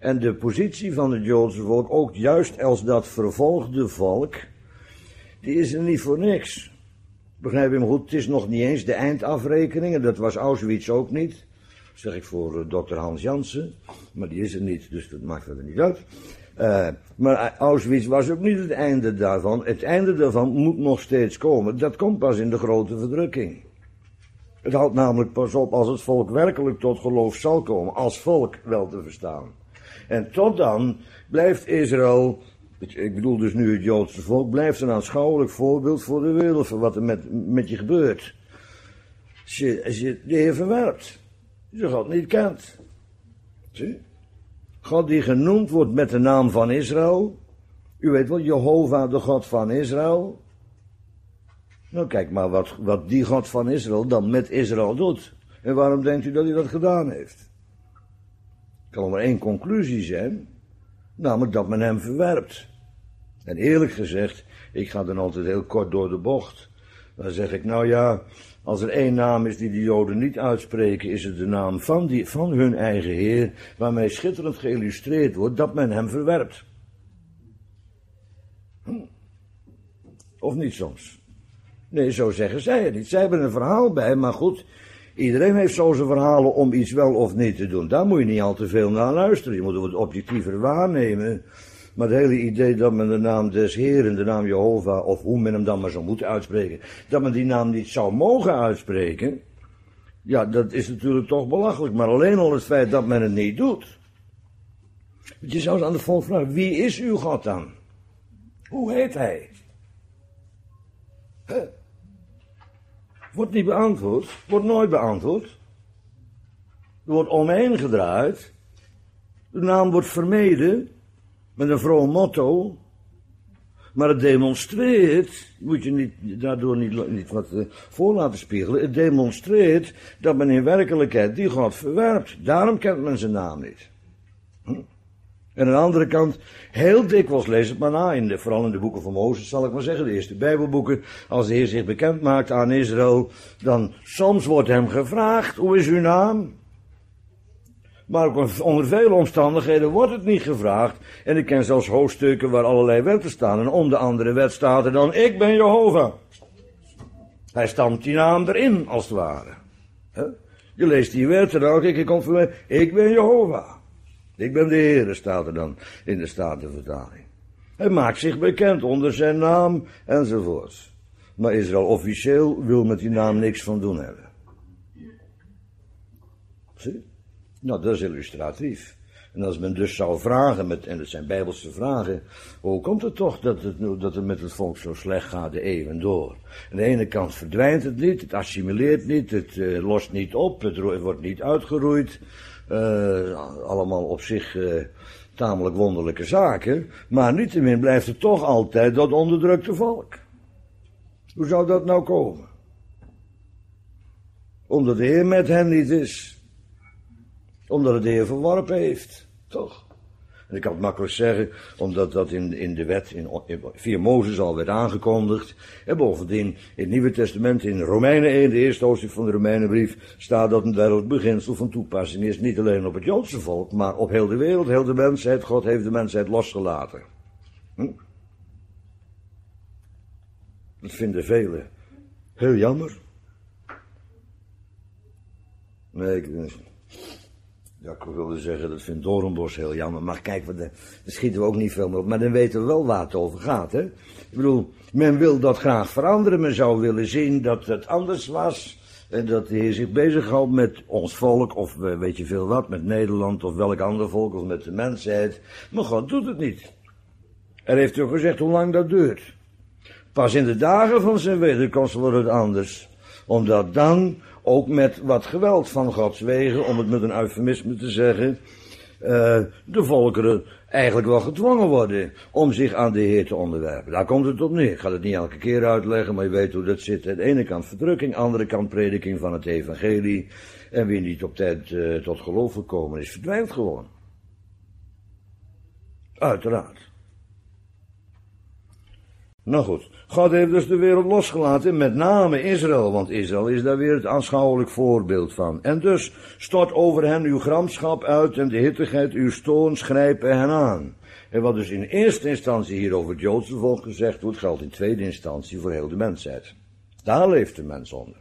En de positie van het Joodse volk, ook juist als dat vervolgde volk, die is er niet voor niks. Begrijp je me goed, het is nog niet eens de eindafrekening, en dat was Auschwitz ook niet. Dat zeg ik voor dokter Hans Jansen, maar die is er niet, dus dat maakt er niet uit. Maar Auschwitz was ook niet het einde daarvan. Het einde daarvan moet nog steeds komen. Dat komt pas in de grote verdrukking. Het houdt namelijk pas op als het volk werkelijk tot geloof zal komen, als volk wel te verstaan. En tot dan blijft Israël, ik bedoel dus nu het Joodse volk, blijft een aanschouwelijk voorbeeld voor de wereld, voor wat er met je gebeurt. Als je de Heer verwerpt, als je God niet kent. Zie? God die genoemd wordt met de naam van Israël. U weet wel, Jehovah, de God van Israël. Nou, kijk maar wat die God van Israël dan met Israël doet. En waarom denkt u dat hij dat gedaan heeft? Kan er maar één conclusie zijn. Namelijk dat men hem verwerpt. En eerlijk gezegd, ik ga dan altijd heel kort door de bocht. Dan zeg ik, nou ja, als er één naam is die de Joden niet uitspreken, is het de naam van hun eigen Heer, waarmee schitterend geïllustreerd wordt dat men hem verwerpt. Of niet soms? Nee, zo zeggen zij het niet. Zij hebben een verhaal bij, maar goed, iedereen heeft zo zijn verhalen om iets wel of niet te doen. Daar moet je niet al te veel naar luisteren. Je moet het objectiever waarnemen. Maar het hele idee dat men de naam des Heeren, de naam Jehovah, of hoe men hem dan maar zou moeten uitspreken, dat men die naam niet zou mogen uitspreken, ja, dat is natuurlijk toch belachelijk. Maar alleen al het feit dat men het niet doet. Want je zou eens aan de volk vragen, wie is uw God dan? Hoe heet hij? Wordt niet beantwoord, wordt nooit beantwoord. Er wordt omheen gedraaid. De naam wordt vermeden. Met een vroom motto. Maar het demonstreert, moet je daardoor niet wat voor laten spiegelen. Het demonstreert dat men in werkelijkheid die God verwerpt. Daarom kent men zijn naam niet. En aan de andere kant, heel dikwijls lees het maar na, vooral in de boeken van Mozes, zal ik maar zeggen, de eerste Bijbelboeken, als de Heer zich bekend maakt aan Israël, dan soms wordt hem gevraagd, hoe is uw naam? Maar ook onder vele omstandigheden wordt het niet gevraagd. En ik ken zelfs hoofdstukken waar allerlei wetten staan. En om de andere wet staat er dan, ik ben Jehovah. Hij stampt die naam erin, als het ware. Je leest die wet en dan, kijk, ik ben Jehovah. Ik ben de Heere, staat er dan in de Statenvertaling. Hij maakt zich bekend onder zijn naam, enzovoorts. Maar Israël officieel wil met die naam niks van doen hebben. Zie? Nou, dat is illustratief. En als men dus zou vragen, en dat zijn bijbelse vragen, hoe komt het toch dat het met het volk zo slecht gaat de eeuwen door? Aan de ene kant verdwijnt het niet, het assimileert niet, het lost niet op, het wordt niet uitgeroeid. Allemaal op zich tamelijk wonderlijke zaken, maar niettemin blijft het toch altijd dat onderdrukte volk. Hoe zou dat nou komen? Omdat de Heer met hen niet is. Omdat het de Heer verworpen heeft, toch? En ik kan het makkelijk zeggen, omdat dat in de wet, via Mozes al werd aangekondigd. En bovendien, in het Nieuwe Testament, in Romeinen 1, de eerste hoofdstuk van de Romeinenbrief, staat dat een duidelijk beginsel van toepassing is, niet alleen op het Joodse volk, maar op heel de wereld, heel de mensheid. God heeft de mensheid losgelaten. Dat vinden velen heel jammer. Nee, ja, ik wilde zeggen, dat vindt Doornbos heel jammer. Maar kijk, daar schieten we ook niet veel meer op. Maar dan weten we wel waar het over gaat, hè. Ik bedoel, men wil dat graag veranderen. Men zou willen zien dat het anders was. En dat de Heer zich bezighoudt met ons volk, of weet je veel wat, met Nederland, of welk ander volk, of met de mensheid. Maar God doet het niet. Er heeft toch gezegd hoe lang dat duurt. Pas in de dagen van zijn wederkomst wordt het anders. Omdat dan ook met wat geweld van Gods wegen, om het met een eufemisme te zeggen, de volkeren eigenlijk wel gedwongen worden om zich aan de Heer te onderwerpen. Daar komt het op neer. Ik ga het niet elke keer uitleggen, maar je weet hoe dat zit. Aan de ene kant verdrukking, aan de andere kant prediking van het evangelie. En wie niet op tijd tot geloof gekomen is, verdwijnt gewoon. Uiteraard. Nou goed, God heeft dus de wereld losgelaten, met name Israël, want Israël is daar weer het aanschouwelijk voorbeeld van. En dus stort over hen uw gramschap uit en de hittigheid uw toorns grijpen hen aan. En wat dus in eerste instantie hier over het Joodse volk gezegd wordt, geldt in tweede instantie voor heel de mensheid. Daar leeft de mens onder.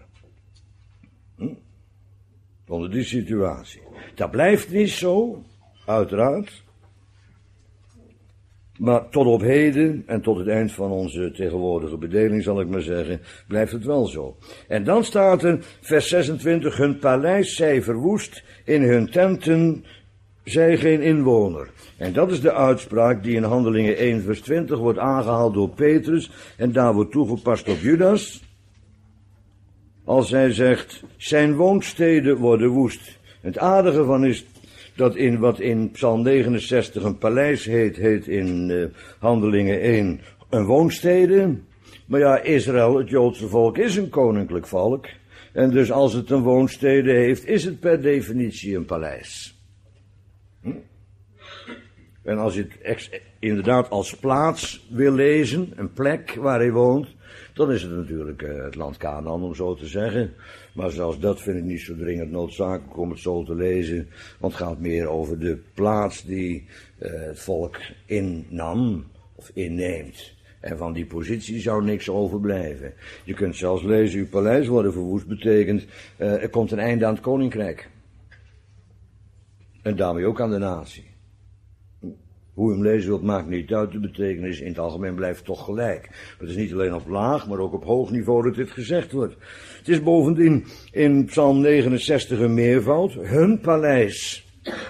Onder die situatie. Dat blijft niet zo, uiteraard. Maar tot op heden en tot het eind van onze tegenwoordige bedeling, zal ik maar zeggen, blijft het wel zo. En dan staat er, vers 26, hun paleis zij verwoest, in hun tenten zij geen inwoner. En dat is de uitspraak die in Handelingen 1 vers 20 wordt aangehaald door Petrus en daar wordt toegepast op Judas. Als hij zegt, zijn woonsteden worden woest. Het aardige van is dat wat in Psalm 69 een paleis heet in Handelingen 1 een woonstede. Maar ja, Israël, het Joodse volk, is een koninklijk volk. En dus als het een woonstede heeft, is het per definitie een paleis. En als je het inderdaad als plaats wil lezen, een plek waar hij woont, dan is het natuurlijk het land Kanaan, om zo te zeggen. Maar zelfs dat vind ik niet zo dringend noodzakelijk om het zo te lezen, want het gaat meer over de plaats die het volk innam of inneemt. En van die positie zou niks overblijven. Je kunt zelfs lezen, uw paleis worden verwoest, betekent er komt een einde aan het koninkrijk. En daarmee ook aan de natie. Hoe je hem lezen wilt, maakt niet uit. De betekenis in het algemeen blijft toch gelijk. Het is niet alleen op laag, maar ook op hoog niveau dat dit gezegd wordt. Het is bovendien in Psalm 69 een meervoud. Hun paleis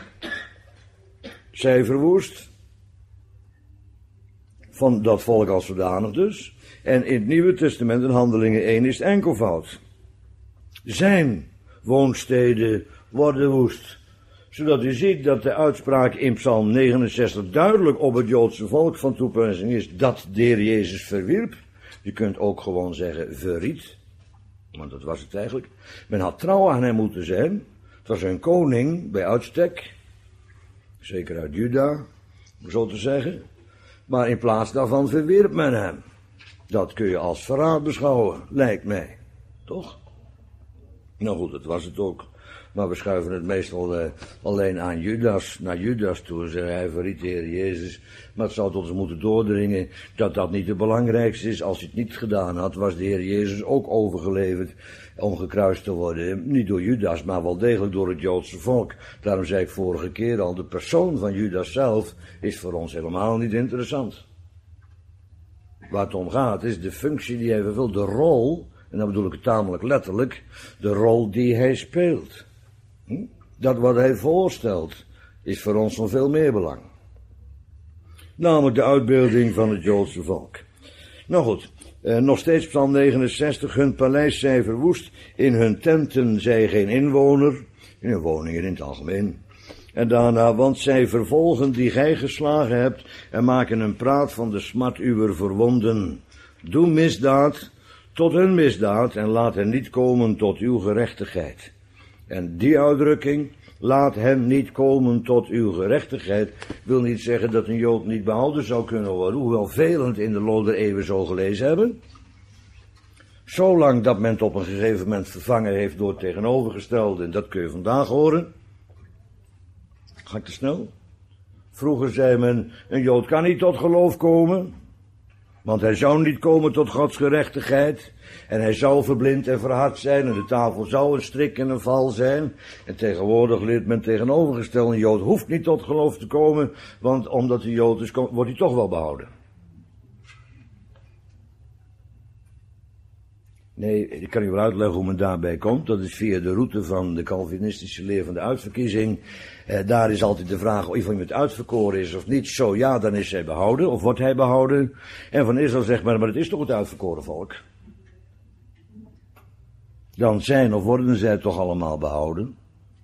zij verwoest. Van dat volk als zodanig dus. En in het Nieuwe Testament, in Handelingen 1, is het enkelvoud. Zijn woonsteden worden woest. Zodat u ziet dat de uitspraak in Psalm 69 duidelijk op het Joodse volk van toepassing is dat de Heer Jezus verwierp. Je kunt ook gewoon zeggen verriet. Want dat was het eigenlijk. Men had trouw aan hem moeten zijn. Het was een koning bij uitstek. Zeker uit Juda, om zo te zeggen. Maar in plaats daarvan verwierp men hem. Dat kun je als verraad beschouwen, lijkt mij. Toch? Nou goed, dat was het ook. Maar we schuiven het meestal alleen aan Judas, naar Judas toe. Zeggen hij verriet de Heer Jezus. Maar het zou tot ons moeten doordringen dat dat niet het belangrijkste is. Als hij het niet gedaan had, was de Heer Jezus ook overgeleverd om gekruist te worden. Niet door Judas, maar wel degelijk door het Joodse volk. Daarom zei ik vorige keer al, de persoon van Judas zelf is voor ons helemaal niet interessant. Waar het om gaat is de functie die hij vervult, de rol, en dan bedoel ik het tamelijk letterlijk, de rol die hij speelt. Dat wat hij voorstelt is voor ons van veel meer belang. Namelijk de uitbeelding van het Joodse volk. Nou goed, nog steeds Psalm 69, hun paleis zij verwoest, in hun tenten zij geen inwoner, in hun woningen in het algemeen. En daarna, want zij vervolgen die gij geslagen hebt en maken een praat van de smart uwer verwonden. Doe misdaad tot hun misdaad en laat hen niet komen tot uw gerechtigheid. En die uitdrukking, laat hen niet komen tot uw gerechtigheid, wil niet zeggen dat een Jood niet behouden zou kunnen worden, hoewel velen het in de loop der eeuwen zo gelezen hebben. Zolang dat men het op een gegeven moment vervangen heeft door het tegenovergestelde, en dat kun je vandaag horen. Ga ik te snel? Vroeger zei men, een Jood kan niet tot geloof komen, want hij zou niet komen tot Gods gerechtigheid. En hij zou verblind en verhard zijn en de tafel zou een strik en een val zijn. En tegenwoordig leert men tegenovergesteld, een Jood hoeft niet tot geloof te komen, want omdat hij Jood is, wordt hij toch wel behouden. Nee, ik kan u wel uitleggen hoe men daarbij komt. Dat is via de route van de Calvinistische leer van de uitverkiezing. Daar is altijd de vraag of iemand uitverkoren is of niet. Zo ja, dan is hij behouden of wordt hij behouden. En van Israël zegt men, maar het is toch het uitverkoren volk. Dan zijn of worden zij toch allemaal behouden.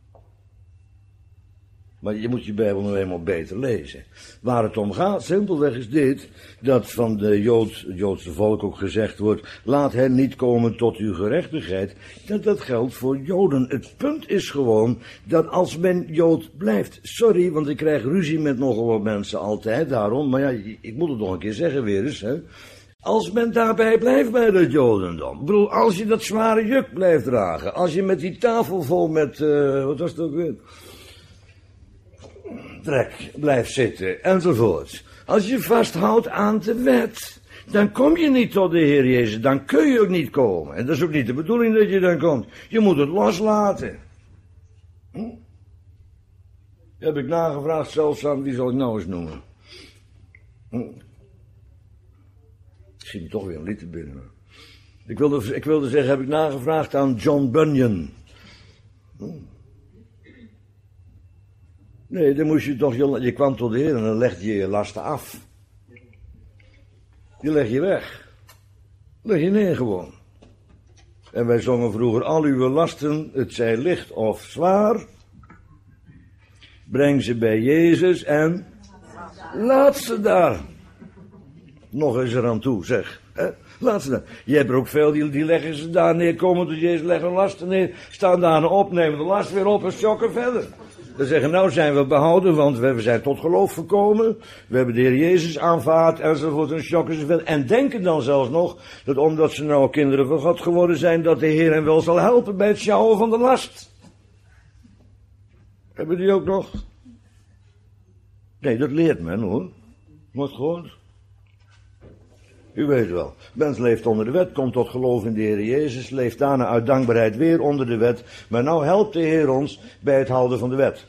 Maar je moet je Bijbel nog eenmaal beter lezen. Waar het om gaat, simpelweg is dit, dat van de Joodse volk ook gezegd wordt, laat hen niet komen tot uw gerechtigheid. Dat geldt voor Joden. Het punt is gewoon, dat als men Jood blijft, sorry, want ik krijg ruzie met nogal wat mensen altijd, daarom, maar ja, ik moet het nog een keer zeggen weer eens, hè. Als men daarbij blijft bij het Jodendom. Ik bedoel, als je dat zware juk blijft dragen. Als je met die tafel vol met, wat was het ook weer? Drek blijft zitten, enzovoort. Als je vasthoudt aan de wet, dan kom je niet tot de Heer Jezus. Dan kun je ook niet komen. En dat is ook niet de bedoeling dat je dan komt. Je moet het loslaten. Heb ik nagevraagd zelfs aan, wie zal ik nou eens noemen? Ik zie me toch weer een lied te binnen. Ik wilde zeggen, heb ik nagevraagd aan John Bunyan. Nee, dan moest je toch, je kwam tot de Heer en dan legde je je lasten af. Die leg je weg. Leg je neer gewoon. En wij zongen vroeger, al uw lasten, het zij licht of zwaar, breng ze bij Jezus en laat ze daar. Nog eens eraan toe, zeg. Laat ze daar. Je hebt er ook veel, die leggen ze daar neer, komen tot Jezus, leggen lasten neer, staan daar en opnemen de last weer op en schokken verder. Dan zeggen, nou zijn we behouden, want we zijn tot geloof gekomen, we hebben de Heer Jezus aanvaard, enzovoort, en schokken ze verder. En denken dan zelfs nog, dat omdat ze nou kinderen van God geworden zijn, dat de Heer hen wel zal helpen bij het sjouwen van de last. Hebben die ook nog? Nee, dat leert men hoor. Wordt gehoord. U weet wel, mens leeft onder de wet, komt tot geloof in de Heer Jezus, leeft daarna uit dankbaarheid weer onder de wet, maar nou helpt de Heer ons bij het houden van de wet.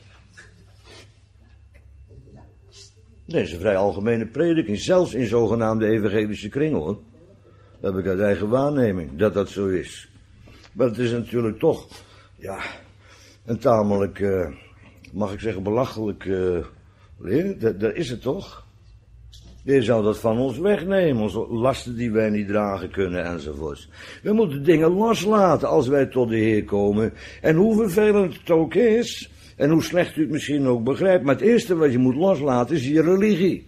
Deze is een vrij algemene prediking, zelfs in zogenaamde evangelische kringen hoor. Dat heb ik uit eigen waarneming, dat dat zo is. Maar het is natuurlijk toch, ja, een tamelijk, mag ik zeggen, belachelijk leer, dat is het toch? Je zou dat van ons wegnemen, onze lasten die wij niet dragen kunnen enzovoorts. We moeten dingen loslaten als wij tot de Heer komen. En hoe vervelend het ook is, en hoe slecht u het misschien ook begrijpt, maar het eerste wat je moet loslaten is je religie.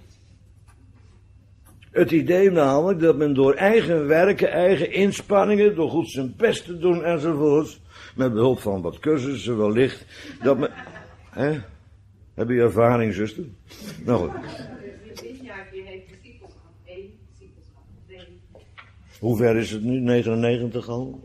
Het idee namelijk dat men door eigen werken, eigen inspanningen, door goed zijn best te doen enzovoorts, met behulp van wat cursussen wellicht, dat men... Heb je ervaring, zuster? Nou goed. Hoe ver is het nu? 99 al?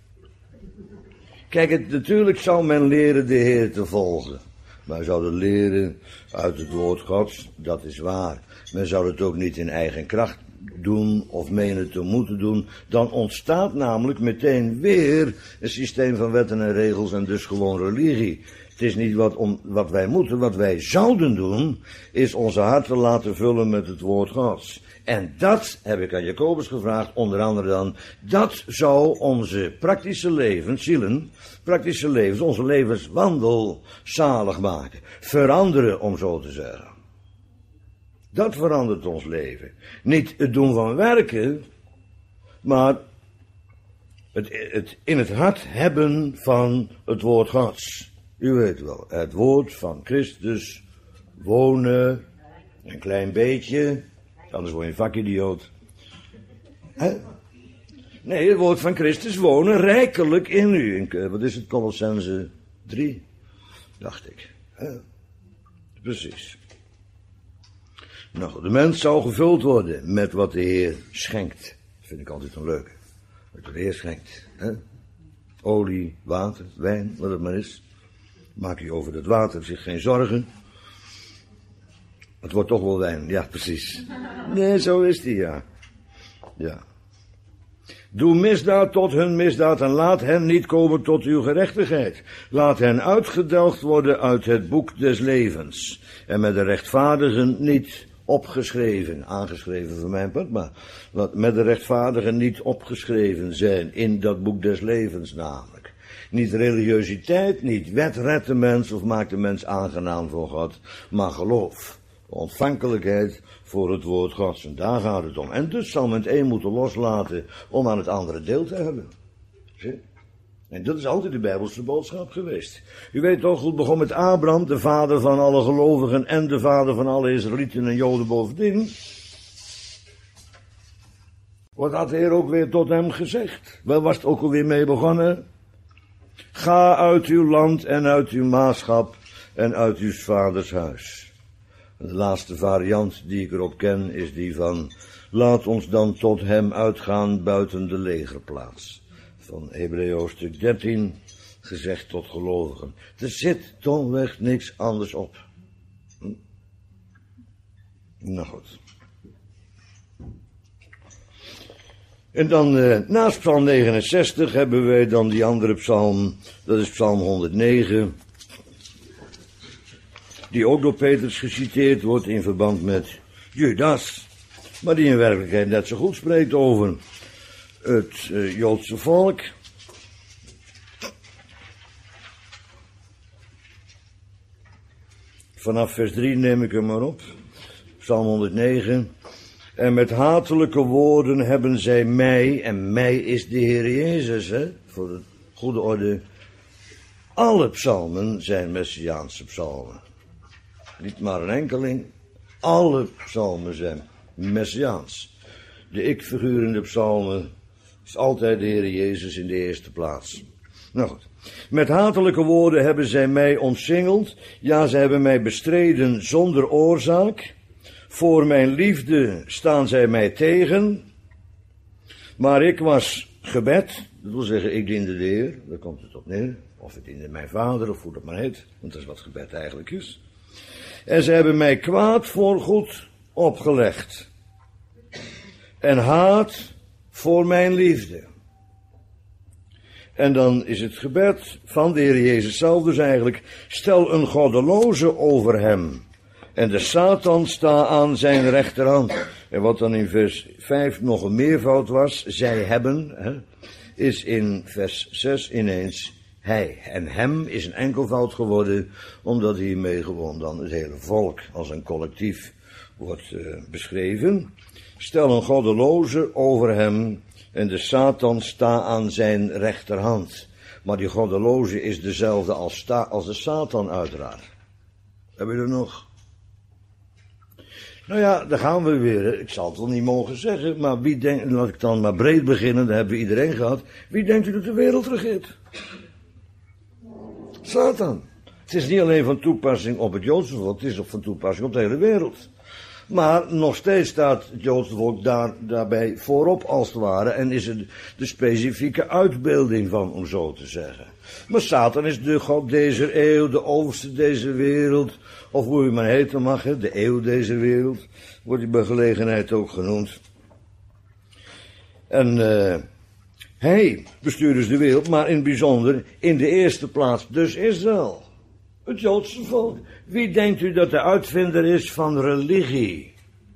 Kijk, natuurlijk zou men leren de Heer te volgen. Men zou het leren uit het woord Gods, dat is waar. Men zou het ook niet in eigen kracht doen of menen te moeten doen. Dan ontstaat namelijk meteen weer een systeem van wetten en regels en dus gewoon religie. Het is niet wat wij moeten, wat wij zouden doen, is onze harten laten vullen met het woord Gods. En dat heb ik aan Jacobus gevraagd, onder andere dan, dat zou onze praktische levens, onze levenswandel zalig maken. Veranderen, om zo te zeggen. Dat verandert ons leven. Niet het doen van werken, maar het in het hart hebben van het woord Gods. U weet wel, het woord van Christus wonen, een klein beetje, anders word je een vakidioot. Nee, het woord van Christus wonen rijkelijk in u. Wat is het, Colossense 3, dacht ik. Precies. Nou, de mens zou gevuld worden met wat de Heer schenkt. Dat vind ik altijd een leuke. Wat de Heer schenkt. Olie, water, wijn, wat het maar is. Maak je over dat water zich geen zorgen. Het wordt toch wel wijn, ja precies. Nee, zo is die, ja. Ja. Doe misdaad tot hun misdaad en laat hen niet komen tot uw gerechtigheid. Laat hen uitgedelgd worden uit het boek des levens. En met de rechtvaardigen niet opgeschreven, aangeschreven voor mijn punt, maar laat met de rechtvaardigen niet opgeschreven zijn in dat boek des levens namelijk. Niet religiositeit, niet wet redt de mens of maakt de mens aangenaam voor God, maar geloof. Ontvankelijkheid voor het woord Gods. En daar gaat het om. En dus zal men het een moeten loslaten om aan het andere deel te hebben. Zie? En dat is altijd de Bijbelse boodschap geweest. U weet toch, het begon met Abraham, de vader van alle gelovigen en de vader van alle Israëlieten en Joden bovendien. Wat had de Heer ook weer tot hem gezegd? Waar was het ook alweer mee begonnen? Ga uit uw land en uit uw maatschap en uit uw vaders huis. De laatste variant die ik erop ken is die van: laat ons dan tot hem uitgaan buiten de legerplaats. Van Hebreeën hoofdstuk 13, gezegd tot gelovigen. Er zit domweg niks anders op. Nou goed. En dan naast psalm 69 hebben wij dan die andere psalm, dat is psalm 109, die ook door Petrus geciteerd wordt in verband met Judas, maar die in werkelijkheid net zo goed spreekt over het Joodse volk. Vanaf vers 3 neem ik hem maar op, psalm 109. En met hatelijke woorden hebben zij mij, en mij is de Heer Jezus, voor de goede orde. Alle psalmen zijn messiaanse psalmen. Niet maar een enkeling, alle psalmen zijn messiaans. De ik-figuur in de psalmen is altijd de Heer Jezus in de eerste plaats. Nou goed. Met hatelijke woorden hebben zij mij omsingeld. Ja, zij hebben mij bestreden zonder oorzaak. Voor mijn liefde staan zij mij tegen. Maar ik was gebed. Dat wil zeggen, ik diende de Heer. Daar komt het op neer. Of ik diende mijn vader, of hoe dat maar heet. Want dat is wat gebed eigenlijk is. En zij hebben mij kwaad voor goed opgelegd. En haat voor mijn liefde. En dan is het gebed van de Heer Jezus zelf dus eigenlijk: stel een goddeloze over hem. En de Satan sta aan zijn rechterhand. En wat dan in vers 5 nog een meervoud was, zij hebben, is in vers 6 ineens hij. En hem is een enkelvoud geworden, omdat hiermee gewoon dan het hele volk als een collectief wordt beschreven. Stel een goddeloze over hem, en de Satan sta aan zijn rechterhand. Maar die goddeloze is dezelfde als de Satan uiteraard. Heb je er nog? Nou ja, daar gaan we weer. Ik zal het wel niet mogen zeggen, maar wie denkt, laat ik dan maar breed beginnen, dat hebben we iedereen gehad. Wie denkt u dat de wereld regeert? Satan. Het is niet alleen van toepassing op het Joodse volk, het is ook van toepassing op de hele wereld. Maar nog steeds staat het Joodse volk daarbij voorop als het ware, en is het de specifieke uitbeelding van, om zo te zeggen. Maar Satan is de god deze eeuw, de overste deze wereld, of hoe je maar heten mag, de eeuw deze wereld, wordt hij bij gelegenheid ook genoemd. En hij bestuurt dus de wereld, maar in het bijzonder in de eerste plaats dus Israël. Het Joodse volk. Wie denkt u dat de uitvinder is van religie?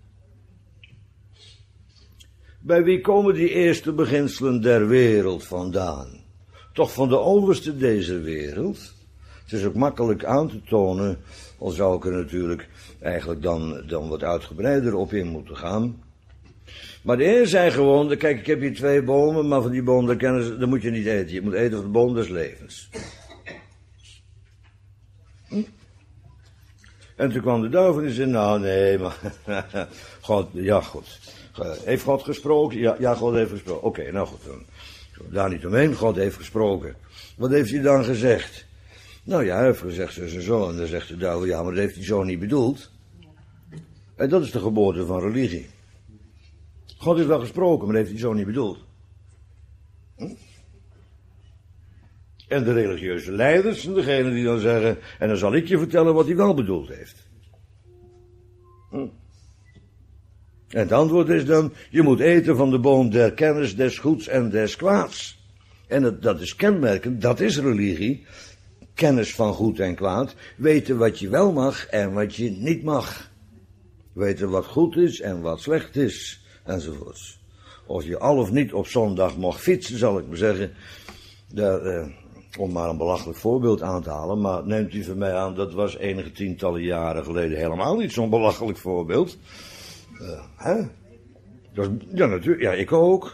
Bij wie komen die eerste beginselen der wereld vandaan? Toch van de overste deze wereld? Het is ook makkelijk aan te tonen, al zou ik er natuurlijk eigenlijk dan wat uitgebreider op in moeten gaan. Maar de Heer zei gewoon, kijk, ik heb hier 2 bomen, maar van die bomen, daar moet je niet eten. Je moet eten van de boom des levens. En toen kwam de duivel en die zei, nou nee, maar God, ja goed. Heeft God gesproken? Ja, God heeft gesproken. Oké, nou goed, dan daar niet omheen. God heeft gesproken. Wat heeft hij dan gezegd? Nou ja, hij heeft gezegd zo. En dan zegt de duivel, ja, maar dat heeft hij zo niet bedoeld. En dat is de geboorte van religie. God heeft wel gesproken, maar dat heeft hij zo niet bedoeld. En de religieuze leiders zijn degene die dan zeggen, en dan zal ik je vertellen wat hij wel bedoeld heeft. En het antwoord is dan, je moet eten van de boom der kennis des goeds en des kwaads. En dat is kenmerkend, dat is religie. Kennis van goed en kwaad. Weten wat je wel mag en wat je niet mag. Weten wat goed is en wat slecht is, enzovoorts. Of je al of niet op zondag mag fietsen, zal ik maar zeggen. Om maar een belachelijk voorbeeld aan te halen, maar neemt u van mij aan, dat was enige tientallen jaren geleden helemaal niet zo'n belachelijk voorbeeld. Ja, natuurlijk, ja, ik ook.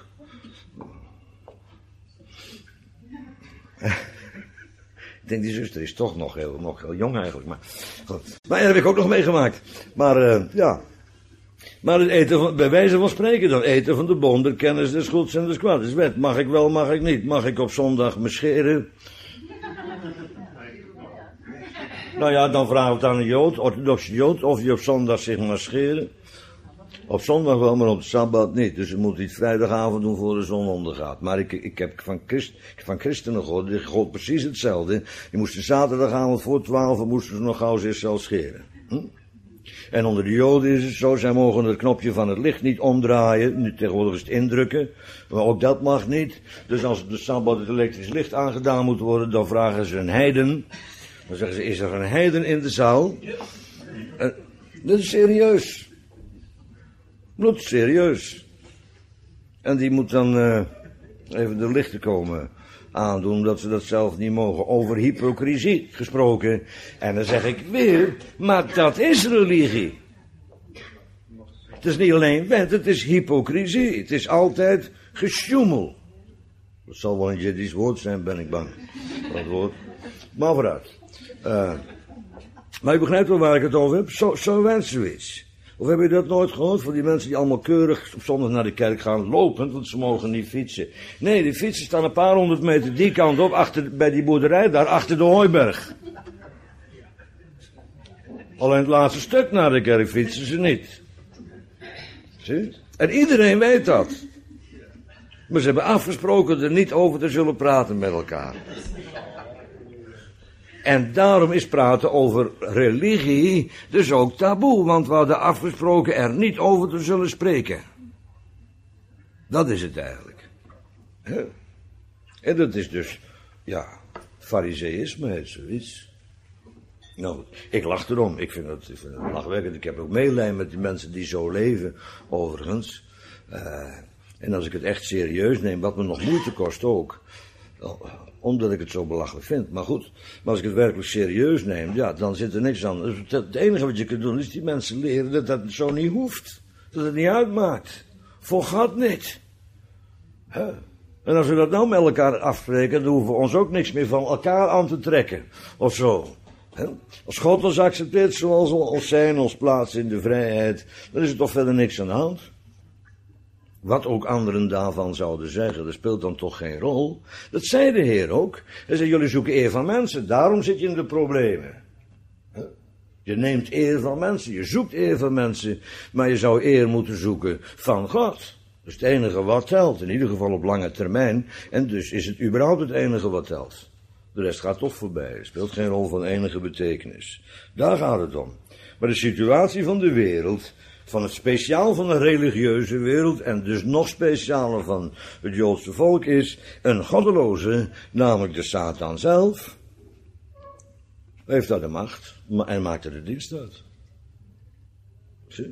Ik denk, die zuster is toch nog heel jong eigenlijk, maar goed. Maar dat heb ik ook nog meegemaakt. Maar ja. Maar het eten van, bij wijze van spreken dan, eten van de boom der kennis des goeds en des kwaads. Dat is wet. Mag ik wel, mag ik niet. Mag ik op zondag me scheren? Nou ja, dan vraagt het aan een Jood, orthodoxe Jood, of hij op zondag zich mag scheren. Op zondag wel, maar op de Sabbat niet. Dus je moet iets vrijdagavond doen voor de zon ondergaat. Maar ik heb van christenen gehoord, die gold precies hetzelfde. Die moesten zaterdagavond voor 12 moesten ze nog gauw zichzelf scheren. En onder de Joden is het zo, zij mogen het knopje van het licht niet omdraaien. Nu tegenwoordig is het indrukken, maar ook dat mag niet. Dus als op de Sabbat het elektrisch licht aangedaan moet worden, dan vragen ze een heiden. Dan zeggen ze, is er een heiden in de zaal? Dat is serieus. Bloedserieus. En die moet dan even de lichten komen aandoen, omdat ze dat zelf niet mogen. Over hypocrisie gesproken. En dan zeg ik weer, maar dat is religie. Het is niet alleen wet, het is hypocrisie. Het is altijd gesjoemel. Dat zal wel een Jiddisch woord zijn, ben ik bang. Dat woord. Maar vooruit. Maar je begrijpt wel waar ik het over heb. Zo wens zoiets. Of heb je dat nooit gehoord van die mensen die allemaal keurig op zondag naar de kerk gaan lopend, want ze mogen niet fietsen. Nee, die fietsen staan een paar honderd meter die kant op, bij die boerderij daar, achter de hooiberg. Alleen het laatste stuk naar de kerk fietsen ze niet. Zie? En iedereen weet dat. Maar ze hebben afgesproken er niet over te zullen praten met elkaar. En daarom is praten over religie dus ook taboe, want we hadden afgesproken er niet over te zullen spreken. Dat is het eigenlijk. En dat is dus, ja, fariseïsme heet zoiets. Nou, ik lach erom, ik vind het lachwekkend. Ik heb ook medelijden met die mensen die zo leven, overigens. En als ik het echt serieus neem, wat me nog moeite kost ook, omdat ik het zo belachelijk vind. Maar goed, maar als ik het werkelijk serieus neem, ja, dan zit er niks aan. Dus het enige wat je kunt doen is die mensen leren dat dat zo niet hoeft. Dat het niet uitmaakt. Voor God niet. En als we dat nou met elkaar afspreken, dan hoeven we ons ook niks meer van elkaar aan te trekken. Of zo. Als God ons accepteert zoals we ons zijn, ons plaatsen in de vrijheid, dan is er toch verder niks aan de hand. Wat ook anderen daarvan zouden zeggen, dat speelt dan toch geen rol. Dat zei de Heer ook. Hij zei, jullie zoeken eer van mensen, daarom zit je in de problemen. Je neemt eer van mensen, je zoekt eer van mensen, maar je zou eer moeten zoeken van God. Dat is het enige wat telt, in ieder geval op lange termijn. En dus is het überhaupt het enige wat telt. De rest gaat toch voorbij, het speelt geen rol van enige betekenis. Daar gaat het om. Maar de situatie van de wereld, van het speciaal van de religieuze wereld, en dus nog specialer van het Joodse volk, is een goddeloze, namelijk de Satan zelf, heeft daar de macht en maakt er de dienst uit. Zie?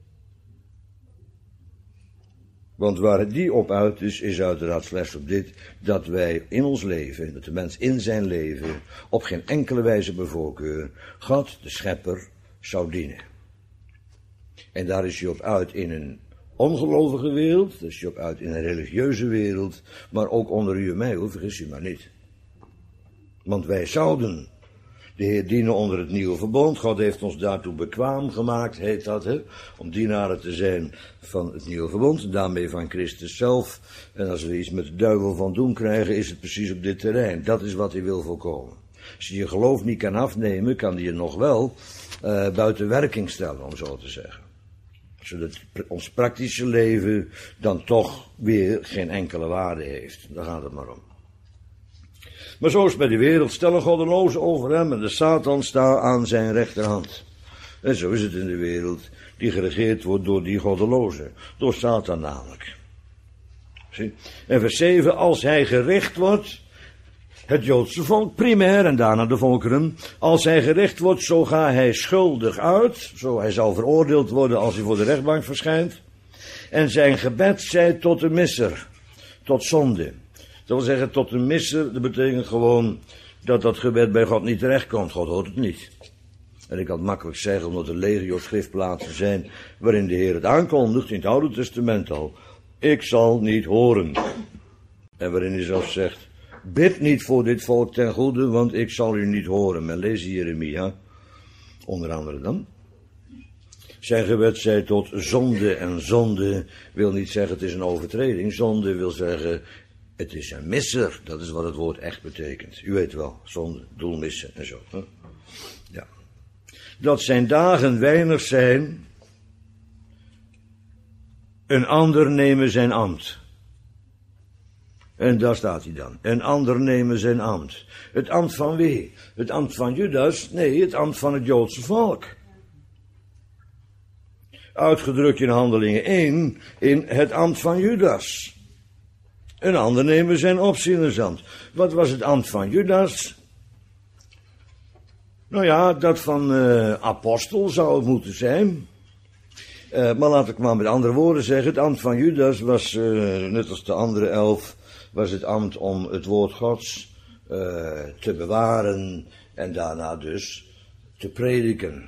Want waar het die op uit is uiteraard slechts op dit, dat wij in ons leven, dat de mens in zijn leven, op geen enkele wijze bij voorkeur God, de schepper, zou dienen. En daar is hij op uit in een ongelovige wereld, daar is hij op uit in een religieuze wereld, maar ook onder u en mij, hoor, vergis u maar niet. Want wij zouden de Heer dienen onder het nieuwe verbond. God heeft ons daartoe bekwaam gemaakt, heet dat, hè, om dienaren te zijn van het nieuwe verbond, en daarmee van Christus zelf. En als we iets met de duivel van doen krijgen, is het precies op dit terrein. Dat is wat hij wil voorkomen. Als je je geloof niet kan afnemen, kan hij je nog wel buiten werking stellen, om zo te zeggen. Zodat ons praktische leven dan toch weer geen enkele waarde heeft. Daar gaat het maar om. Maar zo is het bij de wereld. Stel een goddeloze over hem en de Satan staat aan zijn rechterhand. En zo is het in de wereld die geregeerd wordt door die goddeloze. Door Satan namelijk. Zie? En vers 7, als hij gericht wordt, het Joodse volk primair en daarna de volkeren, als hij gericht wordt, zo gaat hij schuldig uit, zo hij zal veroordeeld worden als hij voor de rechtbank verschijnt. En zijn gebed zij tot een misser, tot zonde. Dat wil zeggen, tot een misser, dat betekent gewoon dat dat gebed bij God niet terechtkomt. God hoort het niet. En ik kan het makkelijk zeggen, omdat er legio schriftplaatsen zijn waarin de Heer het aankondigt, in het Oude Testament al. Ik zal niet horen. En waarin hij zelfs zegt, bid niet voor dit volk ten goede, want ik zal u niet horen. Men leest Jeremia, onder andere dan. Zijn gebed zei tot zonde, en zonde wil niet zeggen het is een overtreding. Zonde wil zeggen het is een misser, dat is wat het woord echt betekent. U weet wel, zonde, doel missen en zo. Hè? Ja. dat zijn dagen weinig zijn, een ander nemen zijn ambt. En daar staat hij dan. Een ander nemen zijn ambt. Het ambt van wie? Het ambt van Judas? Nee, het ambt van het Joodse volk. Uitgedrukt in Handelingen 1, in het ambt van Judas. Een ander nemen zijn opzienersambt. Wat was het ambt van Judas? Nou ja, dat van apostel zou het moeten zijn. Maar laat ik maar met andere woorden zeggen, het ambt van Judas was, net als de andere 11, was het ambt om het woord Gods te bewaren en daarna dus te prediken.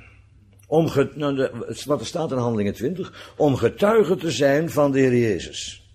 Wat er staat in Handelingen 20, om getuige te zijn van de Heer Jezus.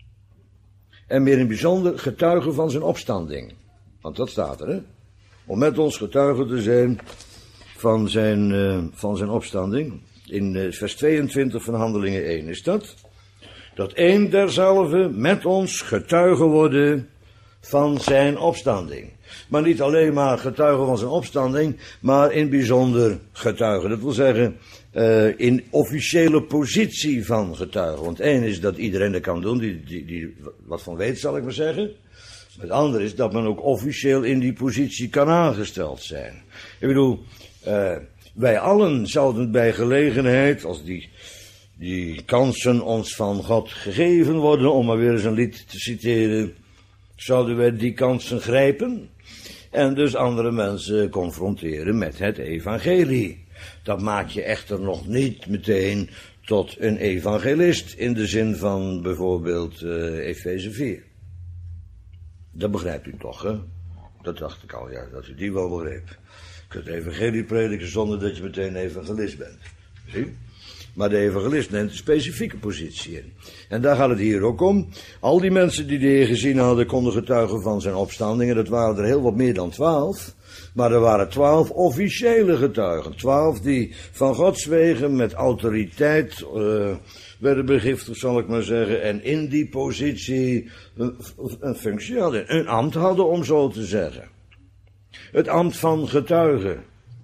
En meer in het bijzonder getuige van zijn opstanding. Want dat staat er, hè? Om met ons getuige te zijn van zijn opstanding. In vers 22 van Handelingen 1 is dat. Dat een derzelve met ons getuige worden van zijn opstanding. Maar niet alleen maar getuigen van zijn opstanding, maar in bijzonder getuigen. Dat wil zeggen, in officiële positie van getuigen. Want één is dat iedereen dat kan doen, die wat van weet, zal ik maar zeggen. Het andere is dat men ook officieel in die positie kan aangesteld zijn. Ik bedoel, wij allen zouden bij gelegenheid, als die kansen ons van God gegeven worden, om maar weer eens een lied te citeren, zouden wij die kansen grijpen en dus andere mensen confronteren met het evangelie. Dat maakt je echter nog niet meteen tot een evangelist in de zin van bijvoorbeeld Efeze 4. Dat begrijpt u toch, hè? Dat dacht ik al, ja, dat u die wel begreep. Je kunt het evangelie prediken zonder dat je meteen evangelist bent. Zie? Maar de evangelist neemt een specifieke positie in. En daar gaat het hier ook om. Al die mensen die de Heer gezien hadden, konden getuigen van zijn opstandingen. Dat waren er heel wat meer dan 12. Maar er waren 12 officiële getuigen. 12 die van Gods wegen met autoriteit werden begiftigd, zal ik maar zeggen. En in die positie een functie hadden. Een ambt hadden, om zo te zeggen. Het ambt van getuigen.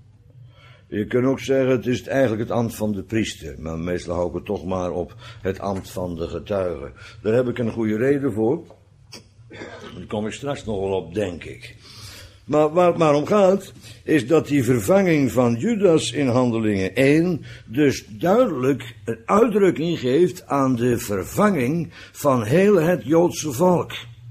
Je kunt ook zeggen, het is eigenlijk het ambt van de priester. Maar meestal hou ik het toch maar op het ambt van de getuige. Daar heb ik een goede reden voor. Daar kom ik straks nog wel op, denk ik. Maar waar het maar om gaat, is dat die vervanging van Judas in Handelingen 1 dus duidelijk een uitdrukking geeft aan de vervanging van heel het Joodse volk.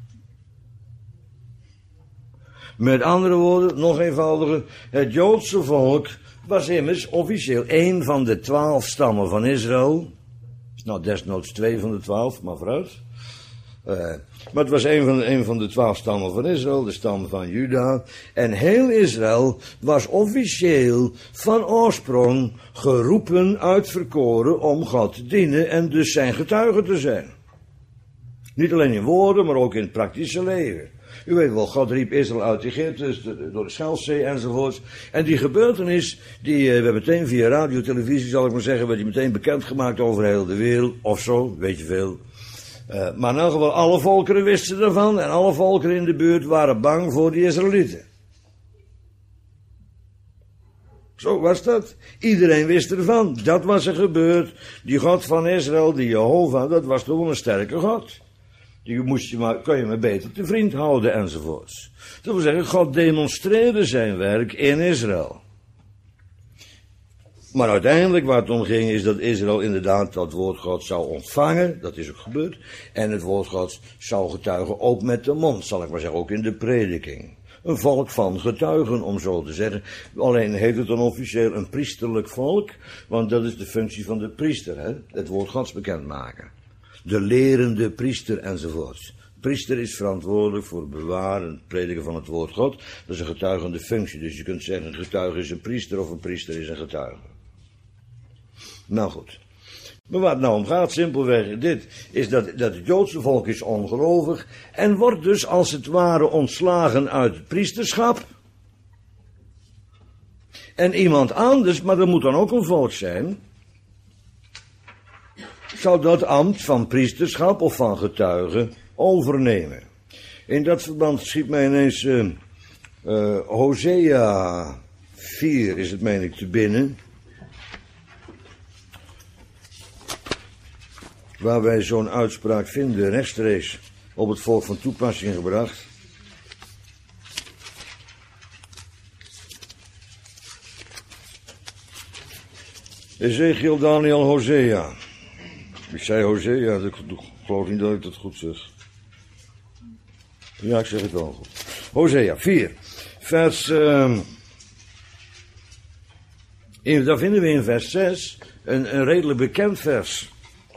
Met andere woorden, nog eenvoudiger, het Joodse volk was immers officieel één van de 12 stammen van Israël. Nou, desnoods 2 van de 12, maar vooruit. Maar het was een van de 12 stammen van Israël, de stam van Juda. En heel Israël was officieel van oorsprong geroepen, uitverkoren om God te dienen en dus zijn getuige te zijn. Niet alleen in woorden, maar ook in het praktische leven. U weet wel, God riep Israël uit Egypte, door de Schelfzee enzovoorts. En die gebeurtenis, die werd meteen via radio, televisie zal ik maar zeggen, werd die meteen bekendgemaakt over heel de wereld, of zo, weet je veel. Maar in elk geval, alle volkeren wisten ervan en alle volkeren in de buurt waren bang voor die Israëlieten. Zo was dat. Iedereen wist ervan. Dat was er gebeurd. Die God van Israël, die Jehovah, dat was toch een sterke God. Die kon je maar beter te vriend houden enzovoorts. Dat wil zeggen, God demonstreerde zijn werk in Israël. Maar uiteindelijk waar het om ging is dat Israël inderdaad dat woord Gods zou ontvangen. Dat is ook gebeurd. En het woord Gods zou getuigen ook met de mond, zal ik maar zeggen, ook in de prediking. Een volk van getuigen, om zo te zeggen. Alleen heet het dan officieel een priesterlijk volk, want dat is de functie van de priester, hè? Het woord Gods bekendmaken. De lerende priester enzovoort. Priester is verantwoordelijk voor het bewaren en het prediken van het woord God. Dat is een getuigende functie. Dus je kunt zeggen, een getuige is een priester of een priester is een getuige. Nou goed. Maar waar het nou om gaat, simpelweg dit, is dat het Joodse volk is ongelovig en wordt dus als het ware ontslagen uit het priesterschap. En iemand anders, maar dat moet dan ook een volk zijn, zou dat ambt van priesterschap of van getuige overnemen. In dat verband schiet mij ineens Hosea 4 is het, meen ik, te binnen. Waar wij zo'n uitspraak vinden, rechtstreeks op het volk van toepassing gebracht. Ezekiel, Daniel, Hosea. Ik zei Hosea, ik geloof niet dat ik dat goed zeg. Ja, ik zeg het wel goed. Hosea 4, vers... daar vinden we in vers 6 een redelijk bekend vers.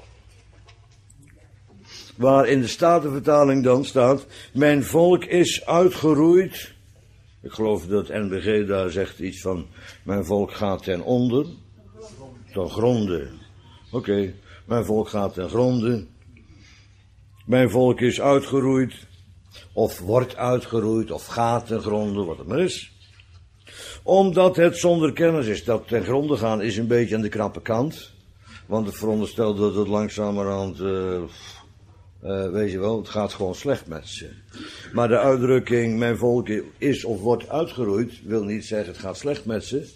Waar in de Statenvertaling dan staat: mijn volk is uitgeroeid. Ik geloof dat NBG daar zegt iets van: mijn volk gaat ten onder. Ten gronde. Oké, mijn volk gaat ten gronde. Mijn volk is uitgeroeid. Of wordt uitgeroeid. Of gaat ten gronde, wat het maar is. Omdat het zonder kennis is. Dat ten gronde gaan is een beetje aan de krappe kant. Want het veronderstelt dat het langzamerhand... weet je wel, het gaat gewoon slecht met ze. Maar de uitdrukking, mijn volk is of wordt uitgeroeid, wil niet zeggen het gaat slecht met ze.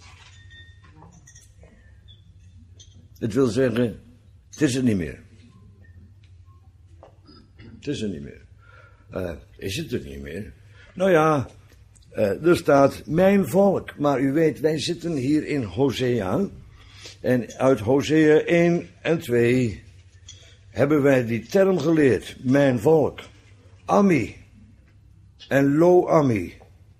Het wil zeggen, het is er niet meer. Het is er niet meer. Is het er niet meer? Nou ja, er staat mijn volk. Maar u weet, wij zitten hier in Hosea. En uit Hosea 1 en 2... hebben wij die term geleerd, mijn volk, Ami en Lo-Ami.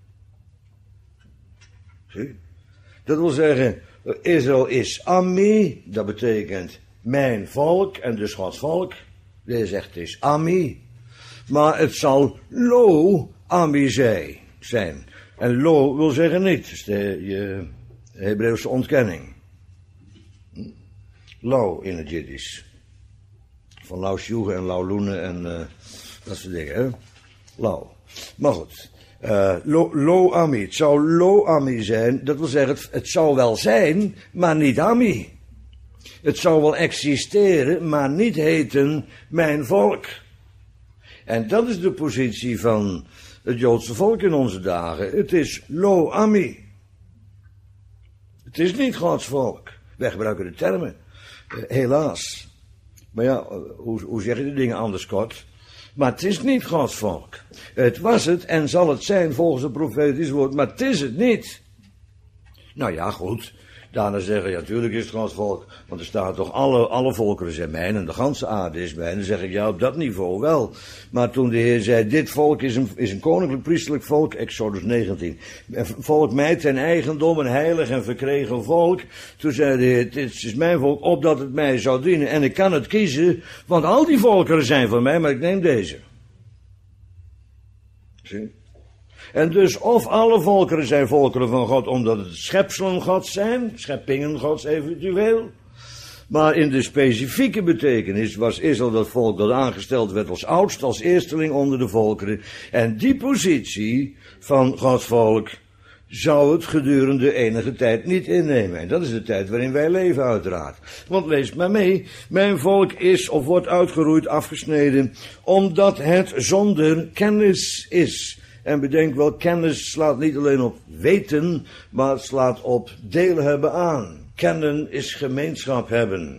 Zie? Dat wil zeggen, Israël is Ami, dat betekent mijn volk en dus Gods volk. Deze zegt het is Ami, maar het zal Lo-Ami zijn. En Lo wil zeggen niet, dat is de Hebreeuwse ontkenning. Lo in het Jiddisch. Van Lau Sjoegen en Lau Loenen en dat soort dingen, hè. Lau. Maar goed. Lo-Ami. Het zou Lo-Ami zijn. Dat wil zeggen, het zou wel zijn, maar niet Ami. Het zou wel existeren, maar niet heten mijn volk. En dat is de positie van het Joodse volk in onze dagen. Het is Lo-Ami. Het is niet Gods volk. Wij gebruiken de termen. Helaas. Maar ja, hoe zeg je de dingen anders kort? Maar het is niet Gods volk. Het was het en zal het zijn volgens het profetisch woord, maar het is het niet. Nou ja, goed. Daarna zeggen, ja, natuurlijk is het Gods volk. Want er staat toch, alle volkeren zijn mijn en de ganse aarde is mijn. Dan zeg ik, ja, op dat niveau wel. Maar toen de Heer zei, dit volk is een koninklijk priestelijk volk, Exodus 19. Volk mij ten eigendom, een heilig en verkregen volk. Toen zei de Heer, dit is mijn volk, opdat het mij zou dienen. En ik kan het kiezen, want al die volkeren zijn van mij, maar ik neem deze. Zie? En dus of alle volkeren zijn volkeren van God omdat het schepselen Gods zijn, scheppingen Gods eventueel. Maar in de specifieke betekenis was Israël dat volk dat aangesteld werd als oudst, als eersteling onder de volkeren. En die positie van Gods volk zou het gedurende enige tijd niet innemen. En dat is de tijd waarin wij leven uiteraard. Want lees maar mee, mijn volk is of wordt uitgeroeid, afgesneden, omdat het zonder kennis is. En bedenk wel, kennis slaat niet alleen op weten, maar het slaat op deel hebben aan. Kennen is gemeenschap hebben.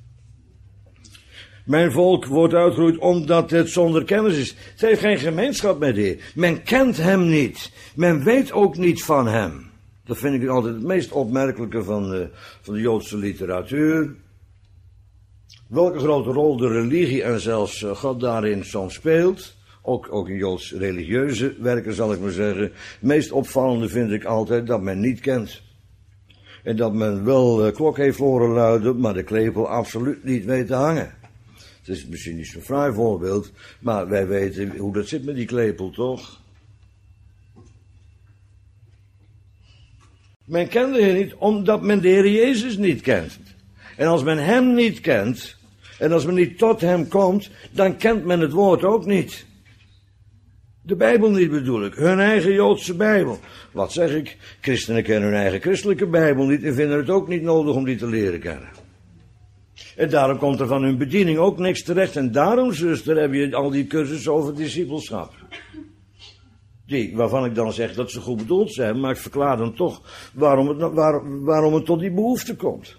Mijn volk wordt uitgeroeid omdat het zonder kennis is. Het heeft geen gemeenschap met de Heer. Men kent hem niet. Men weet ook niet van hem. Dat vind ik altijd het meest opmerkelijke van de Joodse literatuur. Welke grote rol de religie en zelfs God daarin soms speelt. Ook in Joods religieuze werken zal ik maar zeggen. Het meest opvallende vind ik altijd dat men niet kent. En dat men wel de klok heeft horen luiden, maar de klepel absoluut niet weet te hangen. Het is misschien niet zo'n fraai voorbeeld, maar wij weten hoe dat zit met die klepel, toch? Men kent de Heer niet, omdat men de Heer Jezus niet kent. En als men hem niet kent, en als men niet tot hem komt, dan kent men het woord ook niet. De Bijbel niet bedoel ik, hun eigen Joodse Bijbel. Wat zeg ik? Christenen kennen hun eigen christelijke Bijbel niet en vinden het ook niet nodig om die te leren kennen. En daarom komt er van hun bediening ook niks terecht. En daarom, zuster, heb je al die cursussen over discipelschap. Waarvan ik dan zeg dat ze goed bedoeld zijn, maar ik verklaar dan toch waarom het tot die behoefte komt.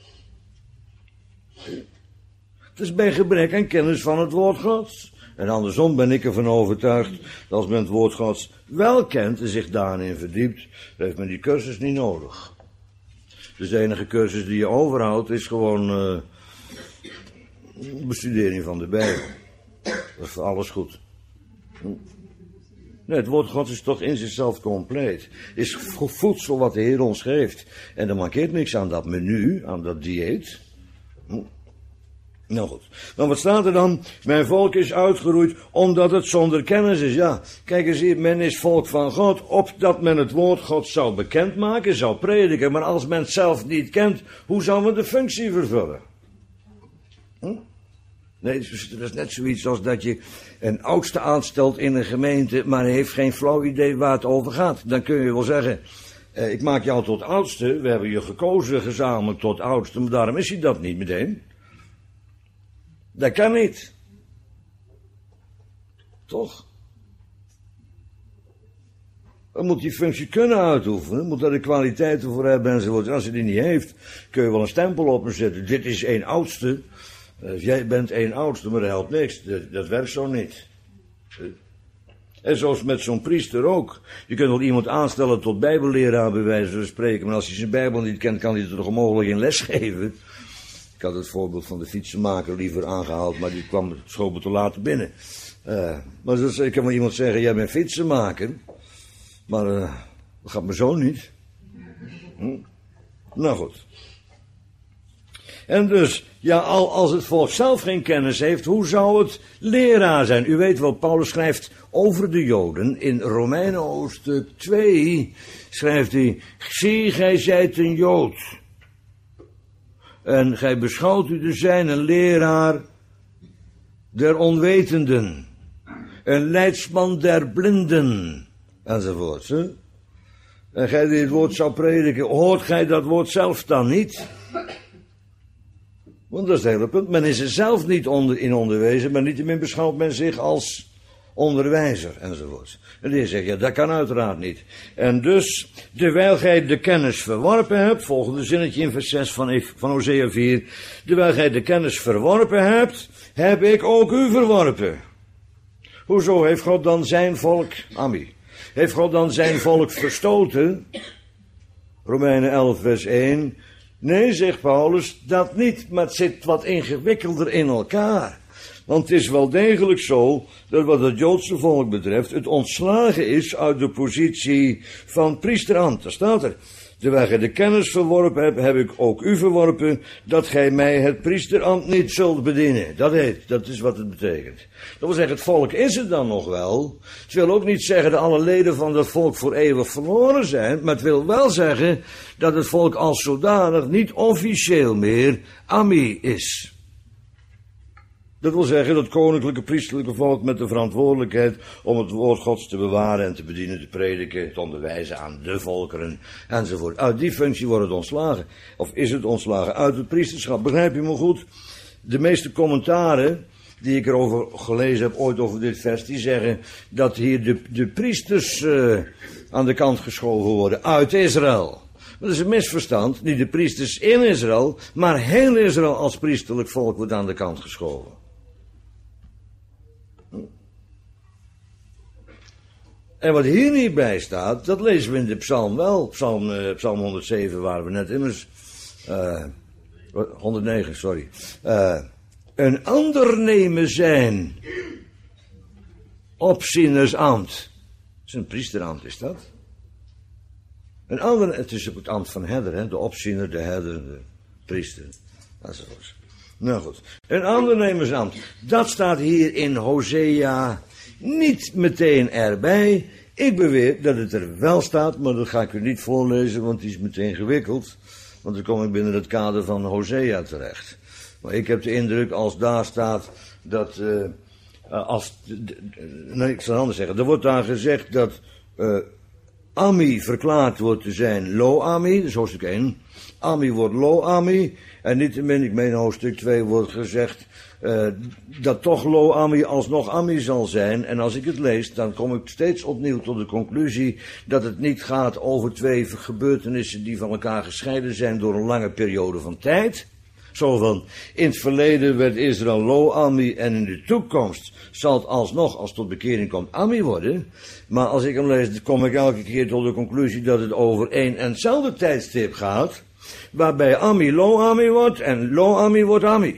Het is bij gebrek aan kennis van het woord Gods. En andersom ben ik ervan overtuigd dat als men het woord Gods wel kent en zich daarin verdiept, dan heeft men die cursus niet nodig. Dus de enige cursus die je overhoudt is gewoon bestudering van de Bijbel. Dat is voor alles goed. Nee, het woord Gods is toch in zichzelf compleet. Is voedsel wat de Heer ons geeft. En er mankeert niks aan dat menu, aan dat dieet. Nou goed. Dan wat staat er dan? Mijn volk is uitgeroeid omdat het zonder kennis is. Ja, kijk eens hier, men is volk van God, opdat men het woord God zou bekendmaken, zou prediken. Maar als men het zelf niet kent, hoe zou men de functie vervullen? Nee, dat is net zoiets als dat je een oudste aanstelt in een gemeente, maar hij heeft geen flauw idee waar het over gaat. Dan kun je wel zeggen, ik maak jou tot oudste, we hebben je gekozen gezamenlijk tot oudste, maar daarom is hij dat niet meteen. Dat kan niet. Toch? Dan moet die functie kunnen uitoefenen, moet daar de kwaliteiten voor hebben enzovoort. Als hij die niet heeft, kun je wel een stempel op hem zetten. Dit is één oudste. Jij bent één oudste, maar dat helpt niks. Dat werkt zo niet. En zoals met zo'n priester ook. Je kunt wel iemand aanstellen tot bijbelleraar bij wijze van spreken, maar als hij zijn Bijbel niet kent, kan hij er toch onmogelijk in les geven. Ik had het voorbeeld van de fietsenmaker liever aangehaald, maar die kwam schoon te laat binnen. Maar ik kan wel iemand zeggen, jij bent fietsenmaker, maar dat gaat me zo niet. Nou goed. En dus, ja, als het volk zelf geen kennis heeft, hoe zou het leraar zijn? U weet wel, Paulus schrijft over de Joden in Romeinen hoofdstuk 2, schrijft hij, zie, gij zijt een Jood. En gij beschouwt u te zijn een leraar der onwetenden, een leidsman der blinden, enzovoort. Hè? En gij die het woord zou prediken, hoort gij dat woord zelf dan niet? Want dat is het hele punt. Men is er zelf niet in onderwezen, maar niettemin beschouwt men zich als onderwijzer, enzovoort. En die zegt, ja, dat kan uiteraard niet. En dus, terwijl gij de kennis verworpen hebt, volgende zinnetje in vers 6 van Hosea 4, terwijl gij de kennis verworpen hebt, heb ik ook u verworpen. Hoezo heeft God dan zijn volk, Ami, heeft God dan zijn volk verstoten? Romeinen 11 vers 1, nee, zegt Paulus, dat niet, maar het zit wat ingewikkelder in elkaar. Want het is wel degelijk zo, dat wat het Joodse volk betreft, het ontslagen is uit de positie van priesterambt. Daar staat er, terwijl gij de kennis verworpen hebt, heb ik ook u verworpen, dat gij mij het priesterambt niet zult bedienen. Dat is wat het betekent. Dat wil zeggen, het volk is het dan nog wel. Het wil ook niet zeggen dat alle leden van dat volk voor eeuwig verloren zijn, maar het wil wel zeggen dat het volk als zodanig niet officieel meer Ami is. Dat wil zeggen dat koninklijke priesterlijke volk met de verantwoordelijkheid om het woord Gods te bewaren en te bedienen, te prediken, te onderwijzen aan de volkeren enzovoort. Uit die functie wordt het ontslagen. Of is het ontslagen uit het priesterschap. Begrijp je me goed? De meeste commentaren die ik erover gelezen heb ooit over dit vers, die zeggen dat hier de priesters aan de kant geschoven worden uit Israël. Dat is een misverstand. Niet de priesters in Israël, maar heel Israël als priesterlijk volk wordt aan de kant geschoven. En wat hier niet bij staat, dat lezen we in de psalm wel. Psalm 107 waren we net immers. 109, sorry. Een ander nemen zijn opzienersambt. Dat is een priesterambt, is dat? Een ander, het is het ambt van herder, hè? De opziener, de herder, de priester. Enzovoort. Nou goed. Een aandernemersambt. Dat staat hier in Hosea niet meteen erbij. Ik beweer dat het er wel staat, maar dat ga ik u niet voorlezen, want die is meteen gewikkeld. Want dan kom ik binnen het kader van Hosea terecht. Maar ik heb de indruk, als daar staat dat, nee, ik zal anders zeggen. Er wordt daar gezegd dat Ami verklaard wordt te zijn Lo-Ami, dat is hoofdstuk 1. Ami wordt Lo-Ami. En niettemin, ik meen hoofdstuk 2 wordt gezegd dat toch Lo-Ami alsnog Ami zal zijn. En als ik het lees, dan kom ik steeds opnieuw tot de conclusie dat het niet gaat over twee gebeurtenissen die van elkaar gescheiden zijn door een lange periode van tijd. Zo van, in het verleden werd Israël Lo-Ami en in de toekomst zal het alsnog, als het tot bekering komt, Ami worden. Maar als ik hem lees, kom ik elke keer tot de conclusie dat het over één en hetzelfde tijdstip gaat, waarbij Ami Lo-Ami wordt en Lo-Ami wordt Ami.